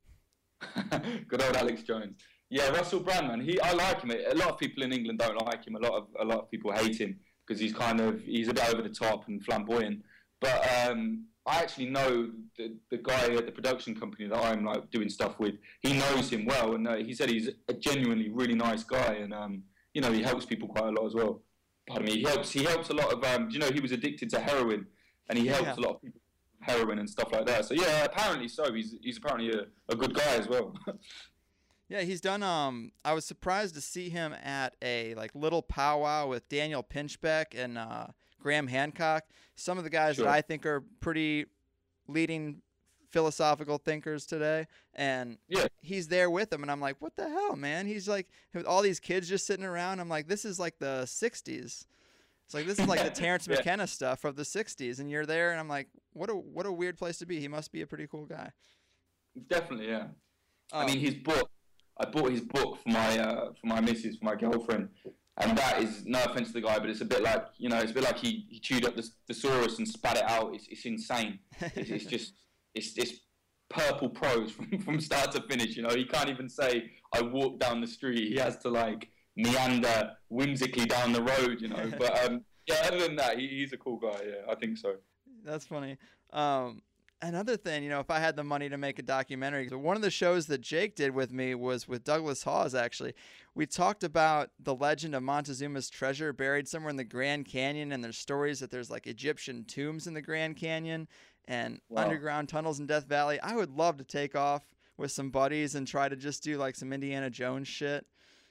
E: Good old Alex Jones. Yeah, Russell Brand, man. I like him. A lot of people in England don't like him. A lot of people hate him because he's a bit over the top and flamboyant. But I actually know the guy at the production company that I'm like doing stuff with. He knows him well, and he said he's a genuinely really nice guy, and you know, he helps people quite a lot as well. Pardon me. He helps a lot of. You know, he was addicted to heroin, and he helps a lot of people with heroin and stuff like that. So yeah, apparently so. He's apparently a good guy as well.
A: Yeah, he's done. I was surprised to see him at a like little powwow with Daniel Pinchbeck and Graham Hancock. Some of the guys that I think are pretty leading philosophical thinkers today, and he's there with them, and I'm like, what the hell, man? He's like with all these kids just sitting around. I'm like, this is like the '60s. It's like this is like the Terrence McKenna stuff of the '60s, and you're there, and I'm like, what a weird place to be. He must be a pretty cool guy.
E: Definitely, yeah. I mean, his book. I bought his book for my missus, for my girlfriend, and that is, no offense to the guy, but it's a bit like, you know, it's a bit like he chewed up the thesaurus and spat it out. It's insane. It's just it's purple prose from start to finish. You know, he can't even say I walked down the street. He has to like meander whimsically down the road. You know, but yeah, other than that, he's a cool guy. Yeah, I think so.
A: That's funny. Another thing, you know, if I had the money to make a documentary, one of the shows that Jake did with me was with Douglas Hawes, actually. We talked about the legend of Montezuma's treasure buried somewhere in the Grand Canyon, and there's stories that there's like Egyptian tombs in the Grand Canyon and underground tunnels in Death Valley. I would love to take off with some buddies and try to just do like some Indiana Jones shit.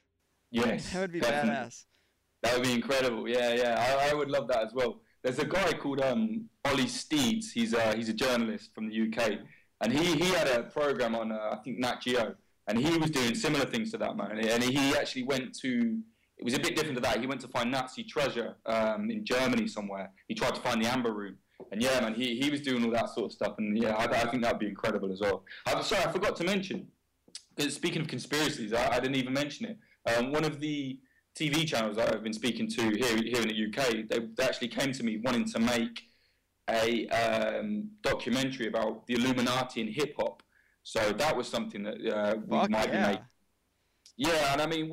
E: Yes.
A: That would be badass.
E: That would be incredible. Yeah. I would love that as well. There's a guy called Ollie Steeds. He's a journalist from the UK, and he had a program on I think Nat Geo, and he was doing similar things to that, man. And he actually went to, it was a bit different to that. He went to find Nazi treasure in Germany somewhere. He tried to find the Amber Room, and yeah, man, he was doing all that sort of stuff. And yeah, I think that'd be incredible as well. I'm sorry, I forgot to mention. Because speaking of conspiracies, I didn't even mention it. One of the TV channels that I've been speaking to here in the UK, they actually came to me wanting to make a documentary about the Illuminati in hip hop. So that was something that we might be making. Yeah, and I mean,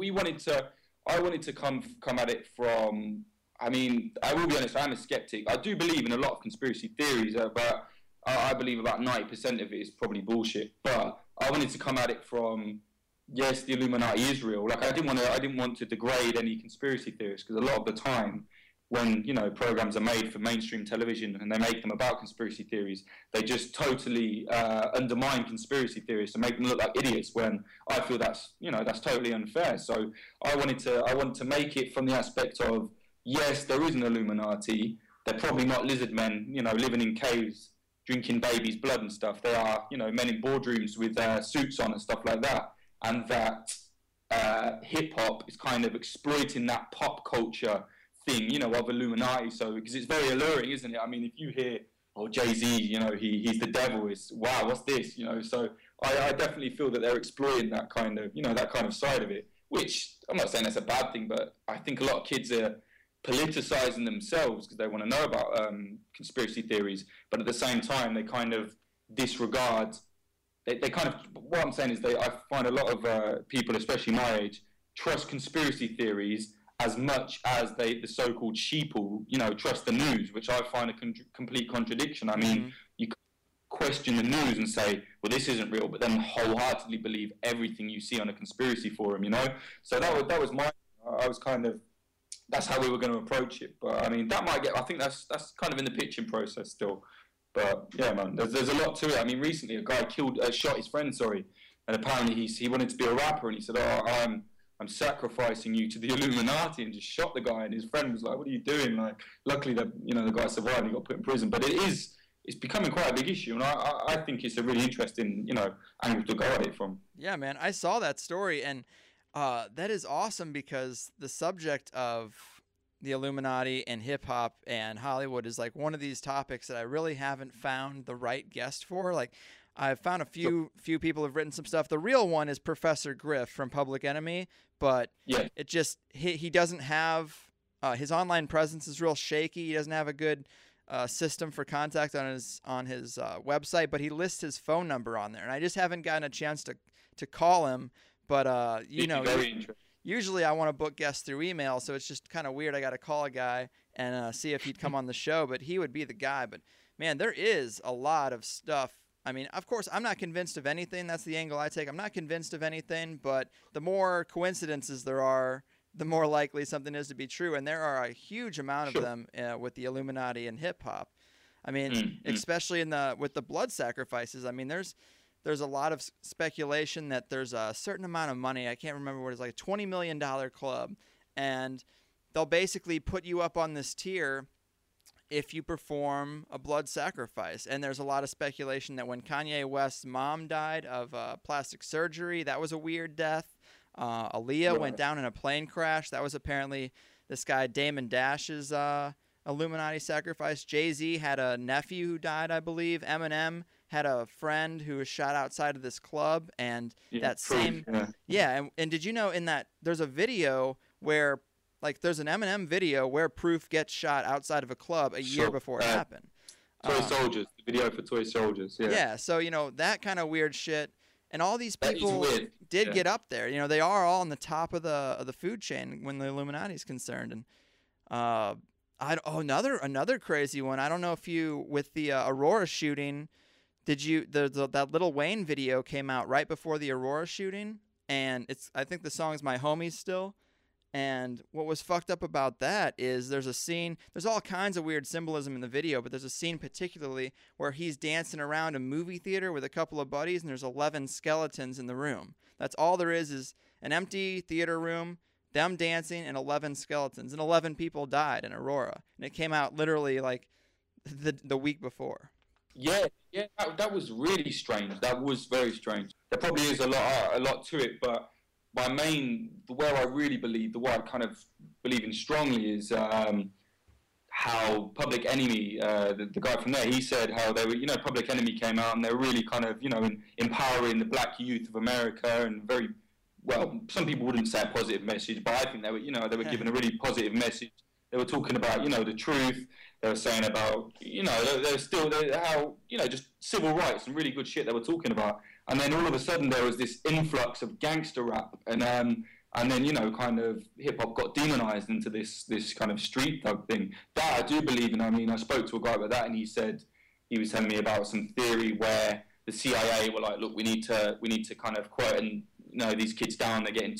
E: I wanted to come at it from. I mean, I will be honest, I'm a skeptic. I do believe in a lot of conspiracy theories, but I believe about 90% of it is probably bullshit. But I wanted to come at it from, yes, the Illuminati is real. Like I didn't want to degrade any conspiracy theorists, because a lot of the time, when you know programs are made for mainstream television and they make them about conspiracy theories, they just totally undermine conspiracy theorists and make them look like idiots. When I feel that's totally unfair. So I wanted to make it from the aspect of, yes, there is an Illuminati, they're probably not lizard men, you know, living in caves, drinking babies' blood and stuff. They are, you know, men in boardrooms with suits on and stuff like that. And that hip-hop is kind of exploiting that pop culture thing, you know, of Illuminati. So, because it's very alluring, isn't it? I mean, if you hear, oh, Jay-Z, you know, he's the devil, it's, wow, what's this, you know? So I definitely feel that they're exploiting that kind of, you know, that kind of side of it, which I'm not saying that's a bad thing, but I think a lot of kids are politicizing themselves because they want to know about conspiracy theories, but at the same time, they kind of disregard, they kind of, what I'm saying is I find a lot of people, especially my age, trust conspiracy theories as much as the so-called sheeple, you know, trust the news, which I find a complete contradiction. I mean, you question the news and say, well, this isn't real, but then wholeheartedly believe everything you see on a conspiracy forum, you know? So that was my, I was kind of, that's how we were going to approach it. But I mean, that might get, I think that's kind of in the pitching process still. But yeah, man, there's a lot to it. I mean, recently a guy shot his friend, and apparently he wanted to be a rapper, and he said, oh, I'm sacrificing you to the Illuminati, and just shot the guy. And his friend was like, what are you doing? Like, luckily the guy survived and he got put in prison. But it's becoming quite a big issue, and I think it's a really interesting, you know, angle to go at it from.
A: Yeah, man, I saw that story, and that is awesome because the subject of the Illuminati and hip hop and Hollywood is like one of these topics that I really haven't found the right guest for. Like, I've found a few people have written some stuff. The real one is Professor Griff from Public Enemy, but
E: yeah,
A: it just he doesn't have his online presence is real shaky. He doesn't have a good system for contact on his website, but he lists his phone number on there, and I just haven't gotten a chance to call him. But you know, usually I want to book guests through email, so it's just kind of weird. I got to call a guy and see if he'd come on the show, but he would be the guy. But man, there is a lot of stuff. I mean, of course, I'm not convinced of anything. That's the angle I take. I'm not convinced of anything, but the more coincidences there are, the more likely something is to be true. And there are a huge amount of them with the Illuminati and hip hop. I mean, especially with the blood sacrifices. I mean, there's a lot of speculation that there's a certain amount of money. I can't remember what it's like, a $20 million club. And they'll basically put you up on this tier if you perform a blood sacrifice. And there's a lot of speculation that when Kanye West's mom died of plastic surgery, that was a weird death. Aaliyah went down in a plane crash. That was apparently this guy Damon Dash's Illuminati sacrifice. Jay-Z had a nephew who died, I believe. Eminem had a friend who was shot outside of this club. And that same... Yeah, and did you know in that there's a video where... Like, there's an Eminem video where Proof gets shot outside of a club a year before it happened.
E: Toy Soldiers, the video for Toy Soldiers, yeah.
A: Yeah, so, you know, that kind of weird shit. And all these people did get up there. You know, they are all on the top of the food chain when the Illuminati is concerned. And another crazy one. I don't know if you, with the Aurora shooting, that Lil Wayne video came out right before the Aurora shooting. And I think the song's My Homies still. And what was fucked up about that is there's a scene, there's all kinds of weird symbolism in the video, but there's a scene particularly where he's dancing around a movie theater with a couple of buddies, and there's 11 skeletons in the room. That's all there is an empty theater room, them dancing, and 11 skeletons. And 11 people died in Aurora. And it came out literally like the week before.
E: Yeah, that was really strange. That was very strange. There probably is a lot to it, but where I really believe, the way I kind of believe in strongly is how Public Enemy, the guy from there, he said how they were, you know, Public Enemy came out and they were really kind of, you know, empowering the black youth of America and very, well, some people wouldn't say a positive message, but I think they were, you know, they were giving a really positive message. They were talking about, you know, the truth. They were saying about, you know, how, you know, just civil rights and really good shit they were talking about. And then all of a sudden there was this influx of gangster rap, and then, you know, kind of hip hop got demonized into this kind of street thug thing. That I do believe in. I mean, I spoke to a guy about that, and he was telling me about some theory where the CIA were like, look, we need to kind of quieten, you know, these kids down. They're going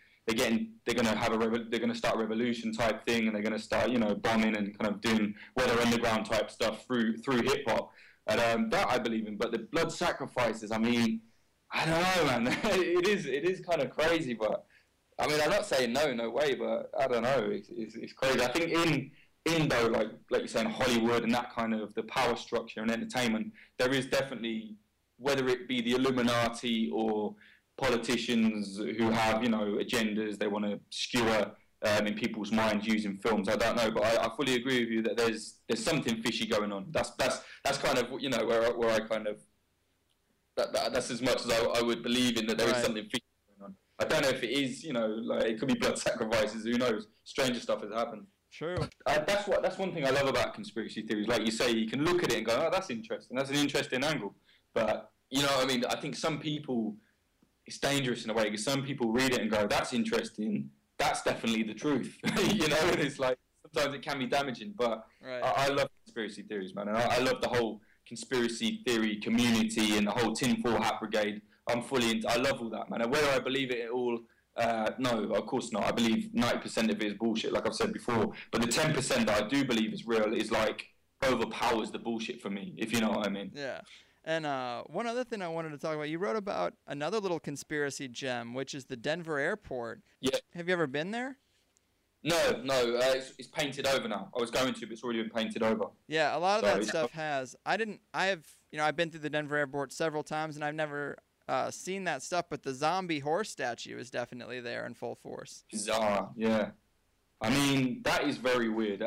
E: to start a revolution type thing, and they're going to start, you know, bombing and kind of doing weather underground type stuff through hip hop. And that I believe in. But the blood sacrifices, I mean, I don't know, man. it is kind of crazy, but I mean, I'm not saying no way, but I don't know. It's crazy. I think in though, like you're saying, Hollywood and that kind of the power structure and entertainment, there is definitely, whether it be the Illuminati or politicians who have, you know, agendas they want to skewer in people's minds using films. I don't know, but I fully agree with you that there's something fishy going on. That's kind of, you know, where I kind of that's as much as I would believe in that there is something fishy going on. I don't know if it is, you know, like it could be blood sacrifices. Who knows? Stranger stuff has happened.
A: True.
E: That's one thing I love about conspiracy theories. Like you say, you can look at it and go, oh, that's interesting. That's an interesting angle. But you know what I mean? I think some people, it's dangerous in a way because some people read it and go, that's interesting. That's definitely the truth. You know, and it's like sometimes it can be damaging. But I love conspiracy theories, man. And I love the whole conspiracy theory community and the whole tinfoil hat brigade. I'm fully into. I love all that, man. And whether I believe it all, no, of course not. I believe 90% of it is bullshit, like I've said before. But the 10% that I do believe is real is like overpowers the bullshit for me, if you know what I mean.
A: Yeah. And one other thing I wanted to talk about, you wrote about another little conspiracy gem, which is the Denver airport.
E: Yeah.
A: Have you ever been there?
E: No, it's painted over now. I was going to, but it's already been painted over.
A: Yeah, a lot of that stuff has. I've been through the Denver airport several times, and I've never seen that stuff, but the zombie horse statue is definitely there in full force.
E: Bizarre, yeah. I mean, that is very weird.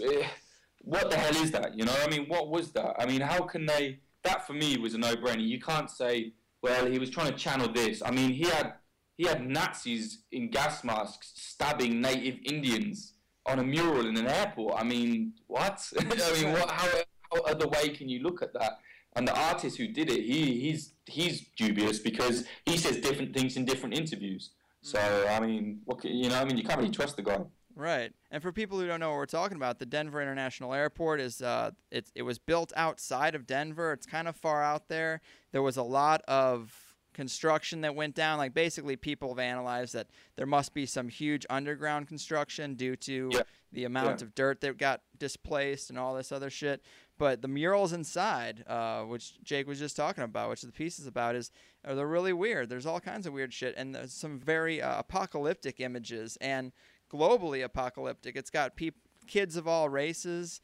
E: What the hell is that? You know, I mean, what was that? I mean, how can they... That for me was a no-brainer. You can't say, well, he was trying to channel this. I mean, he had Nazis in gas masks stabbing native Indians on a mural in an airport. I mean, what? I mean, how other way can you look at that? And the artist who did it, he's dubious because he says different things in different interviews. So I mean, you can't really trust the guy.
A: Right. And for people who don't know what we're talking about, the Denver International Airport is it was built outside of Denver. It's kind of far out there. There was a lot of construction that went down. Like basically people have analyzed that there must be some huge underground construction due to the amount of dirt that got displaced and all this other shit. But the murals inside, which Jake was just talking about, which the piece is about, they're really weird. There's all kinds of weird shit, and there's some very apocalyptic images and globally apocalyptic. It's got kids of all races.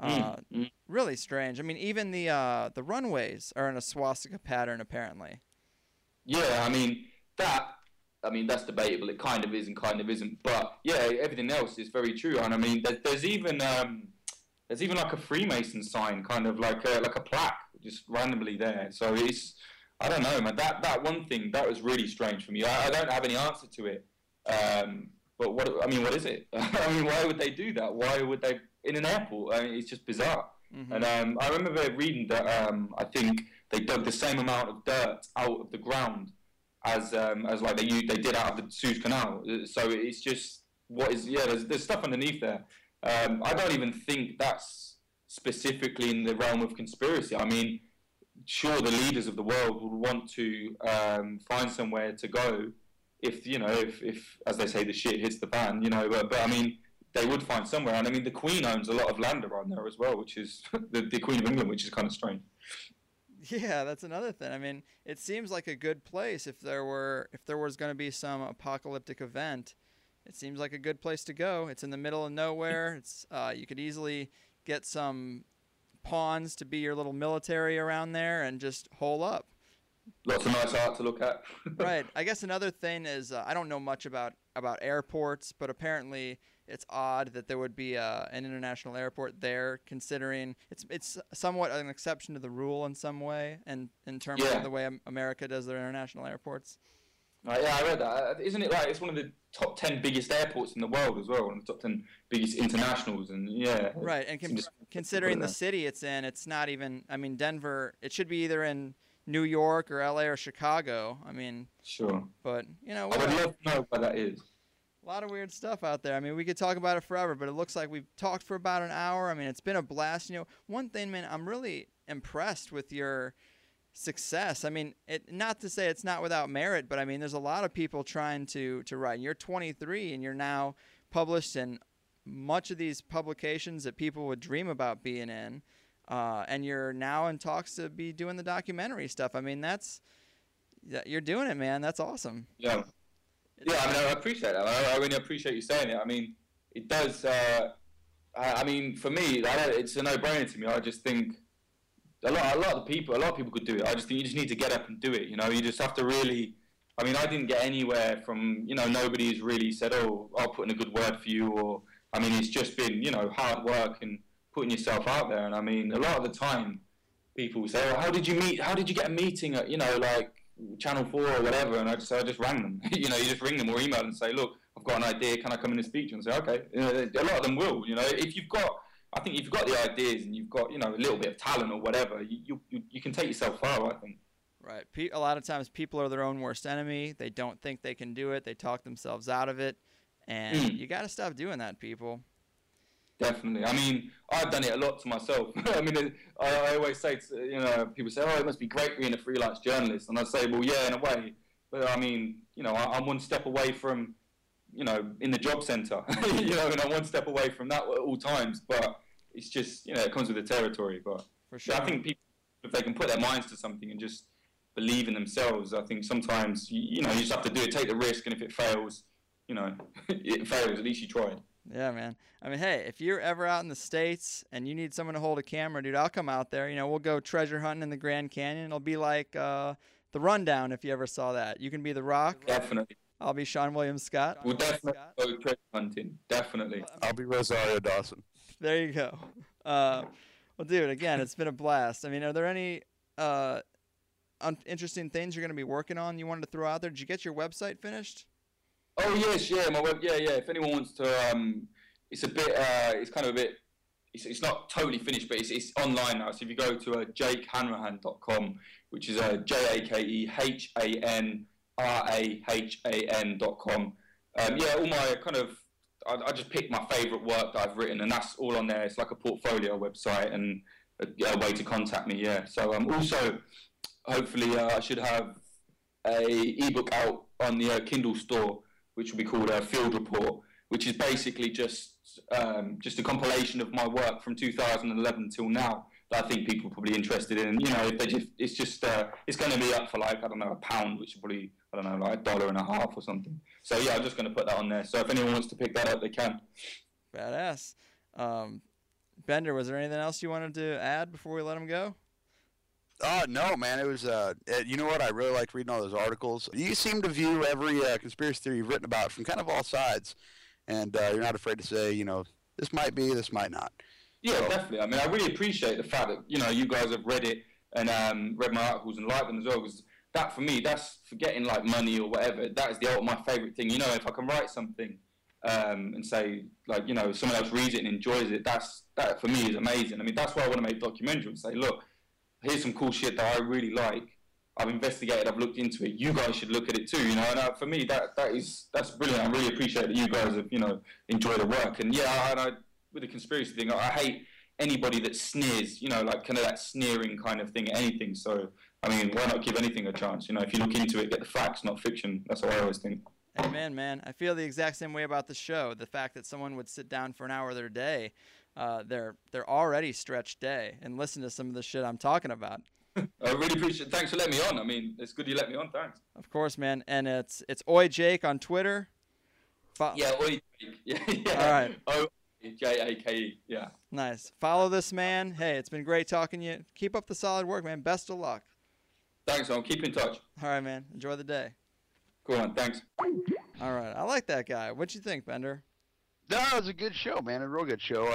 A: Really strange. I mean, even the runways are in a swastika pattern, apparently. Yeah,
E: I mean that's debatable. It kind of is and kind of isn't. But yeah, everything else is very true. And I mean, there's even like a Freemason sign, kind of like a plaque, just randomly there. So it's, I don't know, man. That one thing that was really strange for me. I don't have any answer to it. But what is it? I mean, why would they do that? Why would they in an airport? I mean, it's just bizarre. Mm-hmm. And I remember reading that I think they dug the same amount of dirt out of the ground as like they did out of the Suez Canal. So it's just there's stuff underneath there. I don't even think that's specifically in the realm of conspiracy. I mean, sure, the leaders of the world would want to find somewhere to go if as they say, the shit hits the fan, you know. But I mean, they would find somewhere. And I mean, the Queen owns a lot of land around there as well, which is the Queen of England, which is kind of strange.
A: Yeah, that's another thing. I mean, it seems like a good place if there was going to be some apocalyptic event. It seems like a good place to go. It's in the middle of nowhere. It's you could easily get some pawns to be your little military around there and just hole up.
E: Lots of nice art to look at.
A: Right. I guess another thing is I don't know much about airports, but apparently it's odd that there would be an international airport there, considering it's somewhat an exception to the rule in some way, and in terms of the way America does their international airports.
E: Yeah, I read that. Isn't it like it's one of the top 10 biggest airports in the world as well, one of the top 10 biggest internationals, and
A: Right, and considering the city it's in, it's not even. I mean, Denver. It should be either in New York or LA or Chicago. I mean,
E: sure.
A: But
E: I would love to know where that is.
A: A lot of weird stuff out there. I mean, we could talk about it forever, but it looks like we've talked for about an hour. I mean, it's been a blast. You know, one thing, man, I'm really impressed with your success. I mean, not to say it's not without merit, but I mean, there's a lot of people trying to write. You're 23 and you're now published in much of these publications that people would dream about being in. And you're now in talks to be doing the documentary stuff. I mean, you're doing it, man. That's awesome.
E: Yeah. Yeah, I mean, I appreciate that. I really appreciate you saying it. I mean, it does. I mean, for me, it's a no-brainer to me. I just think a lot of people could do it. I just think you just need to get up and do it. You know, you just have to really. I mean, I didn't get anywhere from, you know, nobody's really said, oh, I'll put in a good word for you, or, I mean, it's just been, you know, hard work and putting yourself out there. And I mean, a lot of the time, people say, oh, how did you get a meeting at, you know, like Channel 4 or whatever? And I just rang them. You know, you just ring them or email and say, look, I've got an idea, can I come in and speak to you? And say, okay. You know, a lot of them will, you know, I think if you've got the ideas and you've got, you know, a little bit of talent or whatever, you can take yourself far, I think.
A: Right. A lot of times people are their own worst enemy. They don't think they can do it. They talk themselves out of it. And you got to stop doing that, people.
E: Definitely. I mean, I've done it a lot to myself. I mean, I always say, to, you know, people say, oh, it must be great being a freelance journalist. And I say, well, yeah, in a way. But I mean, you know, I'm one step away from, you know, in the job centre, you know, and I'm one step away from that at all times. But it's just, you know, it comes with the territory. But
A: for sure.
E: I think people, if they can put their minds to something and just believe in themselves, I think sometimes, you know, you just have to do it, take the risk, and if it fails, you know, it fails, at least you tried.
A: Yeah, man. I mean, hey, if you're ever out in the States and you need someone to hold a camera, dude, I'll come out there. You know, we'll go treasure hunting in the Grand Canyon. It'll be like The Rundown, if you ever saw that. You can be The Rock.
E: Definitely.
A: I'll be Sean William Scott.
E: We'll definitely go treasure hunting. Definitely.
C: I'll be Rosario Dawson.
A: There you go. Well, dude, again, it's been a blast. I mean, are there any interesting things you're going to be working on you wanted to throw out there? Did you get your website finished?
E: Oh yes, yeah, my web, yeah. If anyone wants to, it's a bit, it's kind of a bit, it's not totally finished, but it's online now. So if you go to jakehanrahan.com, which is JakeHanrahan.com, yeah, all my kind of, I just picked my favourite work that I've written, and that's all on there. It's like a portfolio website and a way to contact me. Yeah. So also, hopefully, I should have a ebook out on the Kindle store, which will be called Field Report, which is basically just a compilation of my work from 2011 till now that I think people are probably interested in. You know, if they just, it's going to be up for like, I don't know, £1, which is probably, I don't know, like $1.50 or something. So yeah, I'm just going to put that on there. So if anyone wants to pick that up, they can.
A: Badass. Bender, was there anything else you wanted to add before we let him go?
C: No, man. It was, you know what? I really liked reading all those articles. You seem to view every conspiracy theory you've written about from kind of all sides, and you're not afraid to say, you know, this might be, this might not.
E: Yeah, so, definitely. I mean, I really appreciate the fact that, you know, you guys have read it and read my articles and liked them as well, because that, for me, that's forgetting, like, money or whatever. That is my favourite thing. You know, if I can write something and say, like, you know, someone else reads it and enjoys it, that, for me, is amazing. I mean, that's why I want to make documentaries and say, look, here's some cool shit that I really like. I've investigated, I've looked into it. You guys should look at it too, you know. And for me, that's brilliant. I really appreciate that you guys have, you know, enjoyed the work. And yeah, with the conspiracy thing, I hate anybody that sneers, you know, like kind of that sneering kind of thing at anything. So, I mean, why not give anything a chance? You know, if you look into it, get the facts, not fiction. That's what I always think.
A: Amen, man. I feel the exact same way about the show. The fact that someone would sit down for an hour of their day, their already stretched day, and listen to some of the shit I'm talking about.
E: I really appreciate it. Thanks for letting me on. I mean, it's good you let me on. Thanks.
A: Of course, man. And it's Oi Jake on Twitter.
E: Yeah, Oi Jake. Yeah.
A: All right.
E: OJAKE. Yeah.
A: Nice. Follow this man. Hey, it's been great talking to you. Keep up the solid work, man. Best of luck.
E: Thanks, man. Keep in touch.
A: All right, man. Enjoy the day.
E: Cool, man. Thanks.
A: All right. I like that guy. What'd you think, Bender?
C: No, it was a good show, man. A real good show.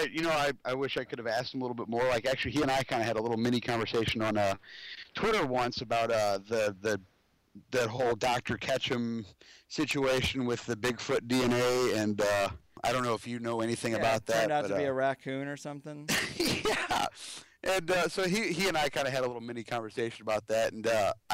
C: I wish I could have asked him a little bit more. Like, actually, he and I kind of had a little mini conversation on Twitter once about that whole Dr. Ketchum situation with the Bigfoot DNA, and I don't know if you know anything about that.
A: Turned out to be a raccoon or something.
C: Yeah, and so he and I kind of had a little mini conversation about that, and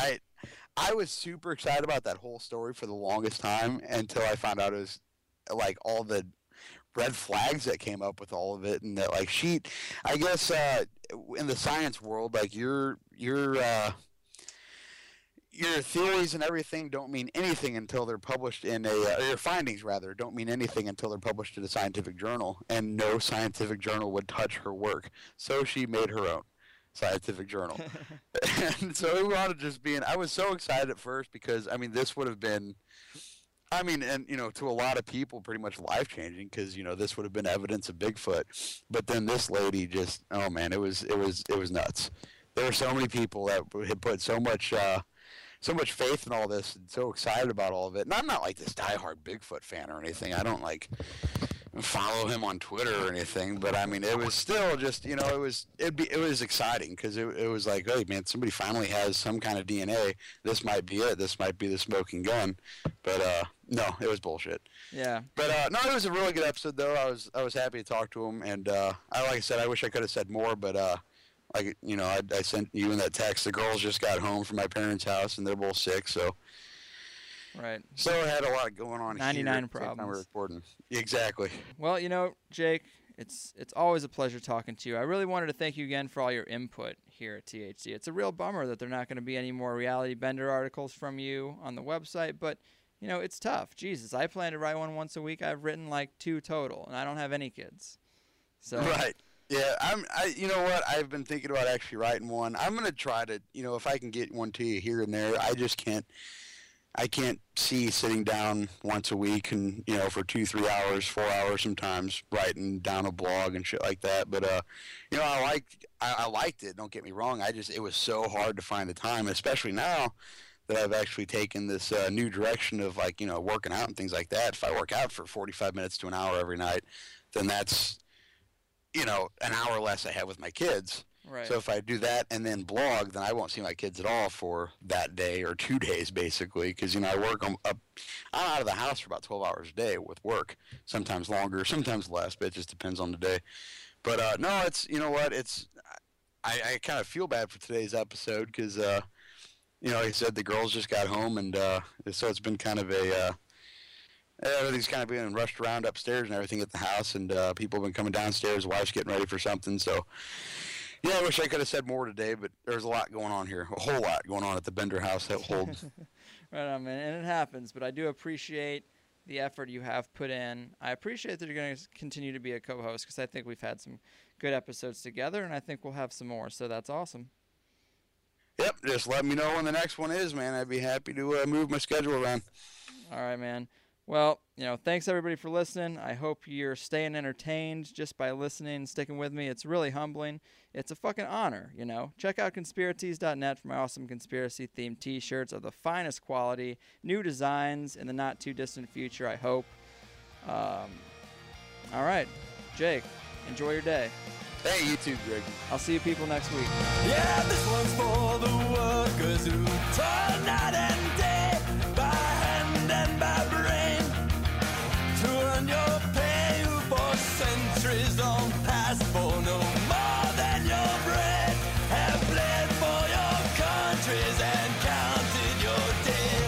C: I was super excited about that whole story for the longest time until I found out it was like all the red flags that came up with all of it, and that like I guess in the science world, like your theories and everything don't mean anything until they're published in your findings rather don't mean anything until they're published in a scientific journal, and no scientific journal would touch her work, so she made her own scientific journal. And so it wound up just being, I was so excited at first because I mean this would have been I mean, and to a lot of people, pretty much life changing because this would have been evidence of Bigfoot. But then this lady just, oh man, it was nuts. There were so many people that had put so much faith in all this and so excited about all of it. And I'm not like this diehard Bigfoot fan or anything. I don't like follow him on Twitter or anything. But I mean, it was still just it was exciting because it was like, hey man, somebody finally has some kind of DNA. This might be it. This might be the smoking gun. But no, it was bullshit.
A: Yeah.
C: But no, it was a really good episode though. I was happy to talk to him, and like I said, I wish I could have said more, but I sent you in that text. The girls just got home from my parents' house, and they're both sick, so.
A: Right.
C: So I had a lot going on
A: 99
C: here.
A: problems.
C: We're recording. Exactly.
A: Well, Jake, it's always a pleasure talking to you. I really wanted to thank you again for all your input here at THC. It's a real bummer that there are not going to be any more Reality Bender articles from you on the website, but, it's tough. Jesus, I plan to write one once a week. I've written like 2 total, and I don't have any kids. So.
C: Right. Yeah, you know what? I've been thinking about actually writing one. I'm going to try to, if I can get one to you here and there. I can't see sitting down once a week and, for 2-3 hours, 4 hours sometimes, writing down a blog and shit like that. But, I liked it. Don't get me wrong. It was so hard to find the time, especially now that I've actually taken this new direction of working out and things like that. If I work out for 45 minutes to an hour every night, then that's, an hour less I have with my kids.
A: Right.
C: So if I do that and then blog, then I won't see my kids at all for that day or 2 days, basically, because I work. I'm out of the house for about 12 hours a day with work. Sometimes longer, sometimes less, but it just depends on the day. But no, it's I kind of feel bad for today's episode because like I said, the girls just got home, and so it's been kind of everything's kind of being rushed around upstairs and everything at the house, and people have been coming downstairs. Wife's getting ready for something, so. Yeah, I wish I could have said more today, but there's a lot going on here. A whole lot going on at the Bender house that holds.
A: Right on, man. And it happens, but I do appreciate the effort you have put in. I appreciate that you're going to continue to be a co-host because I think we've had some good episodes together, and I think we'll have some more, so that's awesome.
C: Yep, just let me know when the next one is, man. I'd be happy to move my schedule around. All
A: right, man. Well, thanks everybody for listening. I hope you're staying entertained just by listening and sticking with me. It's really humbling. It's a fucking honor, Check out conspiracies.net for my awesome conspiracy-themed t-shirts of the finest quality, new designs in the not-too-distant future, I hope. All right, Jake, enjoy your day.
C: Hey, you too, Greg.
A: I'll see you people next week.
F: Yeah, this one's for the workers who toil night and day, by hand and by brain, to earn your pay, who for centuries long past for no more than your bread, have bled for your countries and counted your dead.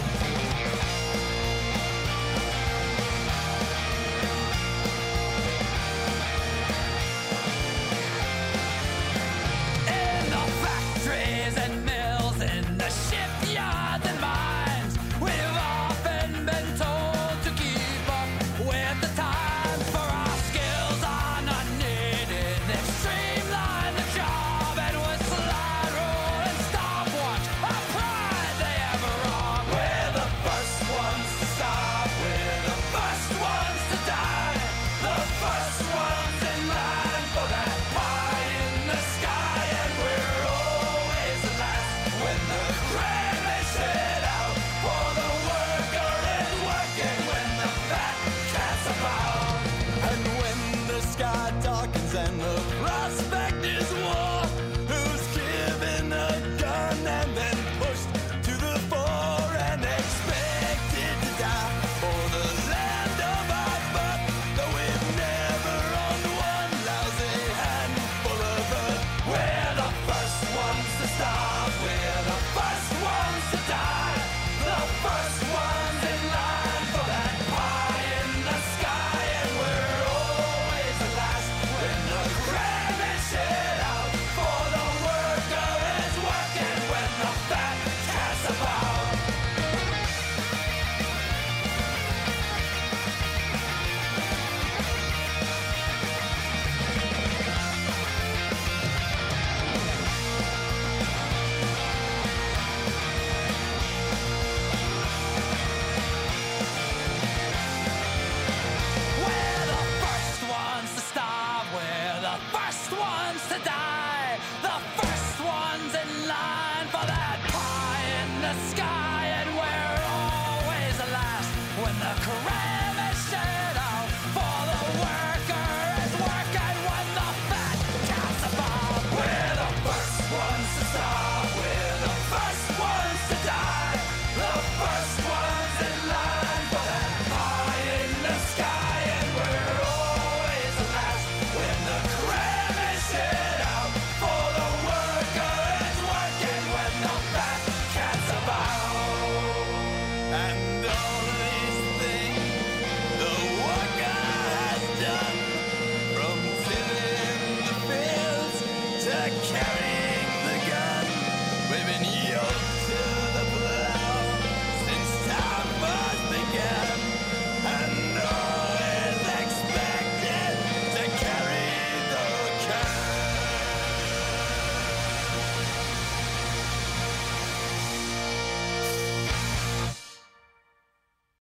F: In the factories and mills, in the shipyards and mines, we've often been told to keep up with the times, for our skills are not needed. They've streamlined the job and with slide rule and stopwatch, a pride they have wrong. We're the first ones to stop, we're the first ones to die, the first ones in line for that pie in the sky, and we're always the last when the Kremlin set out, for the worker is working when the fat cat's about. And when the sky darkens and the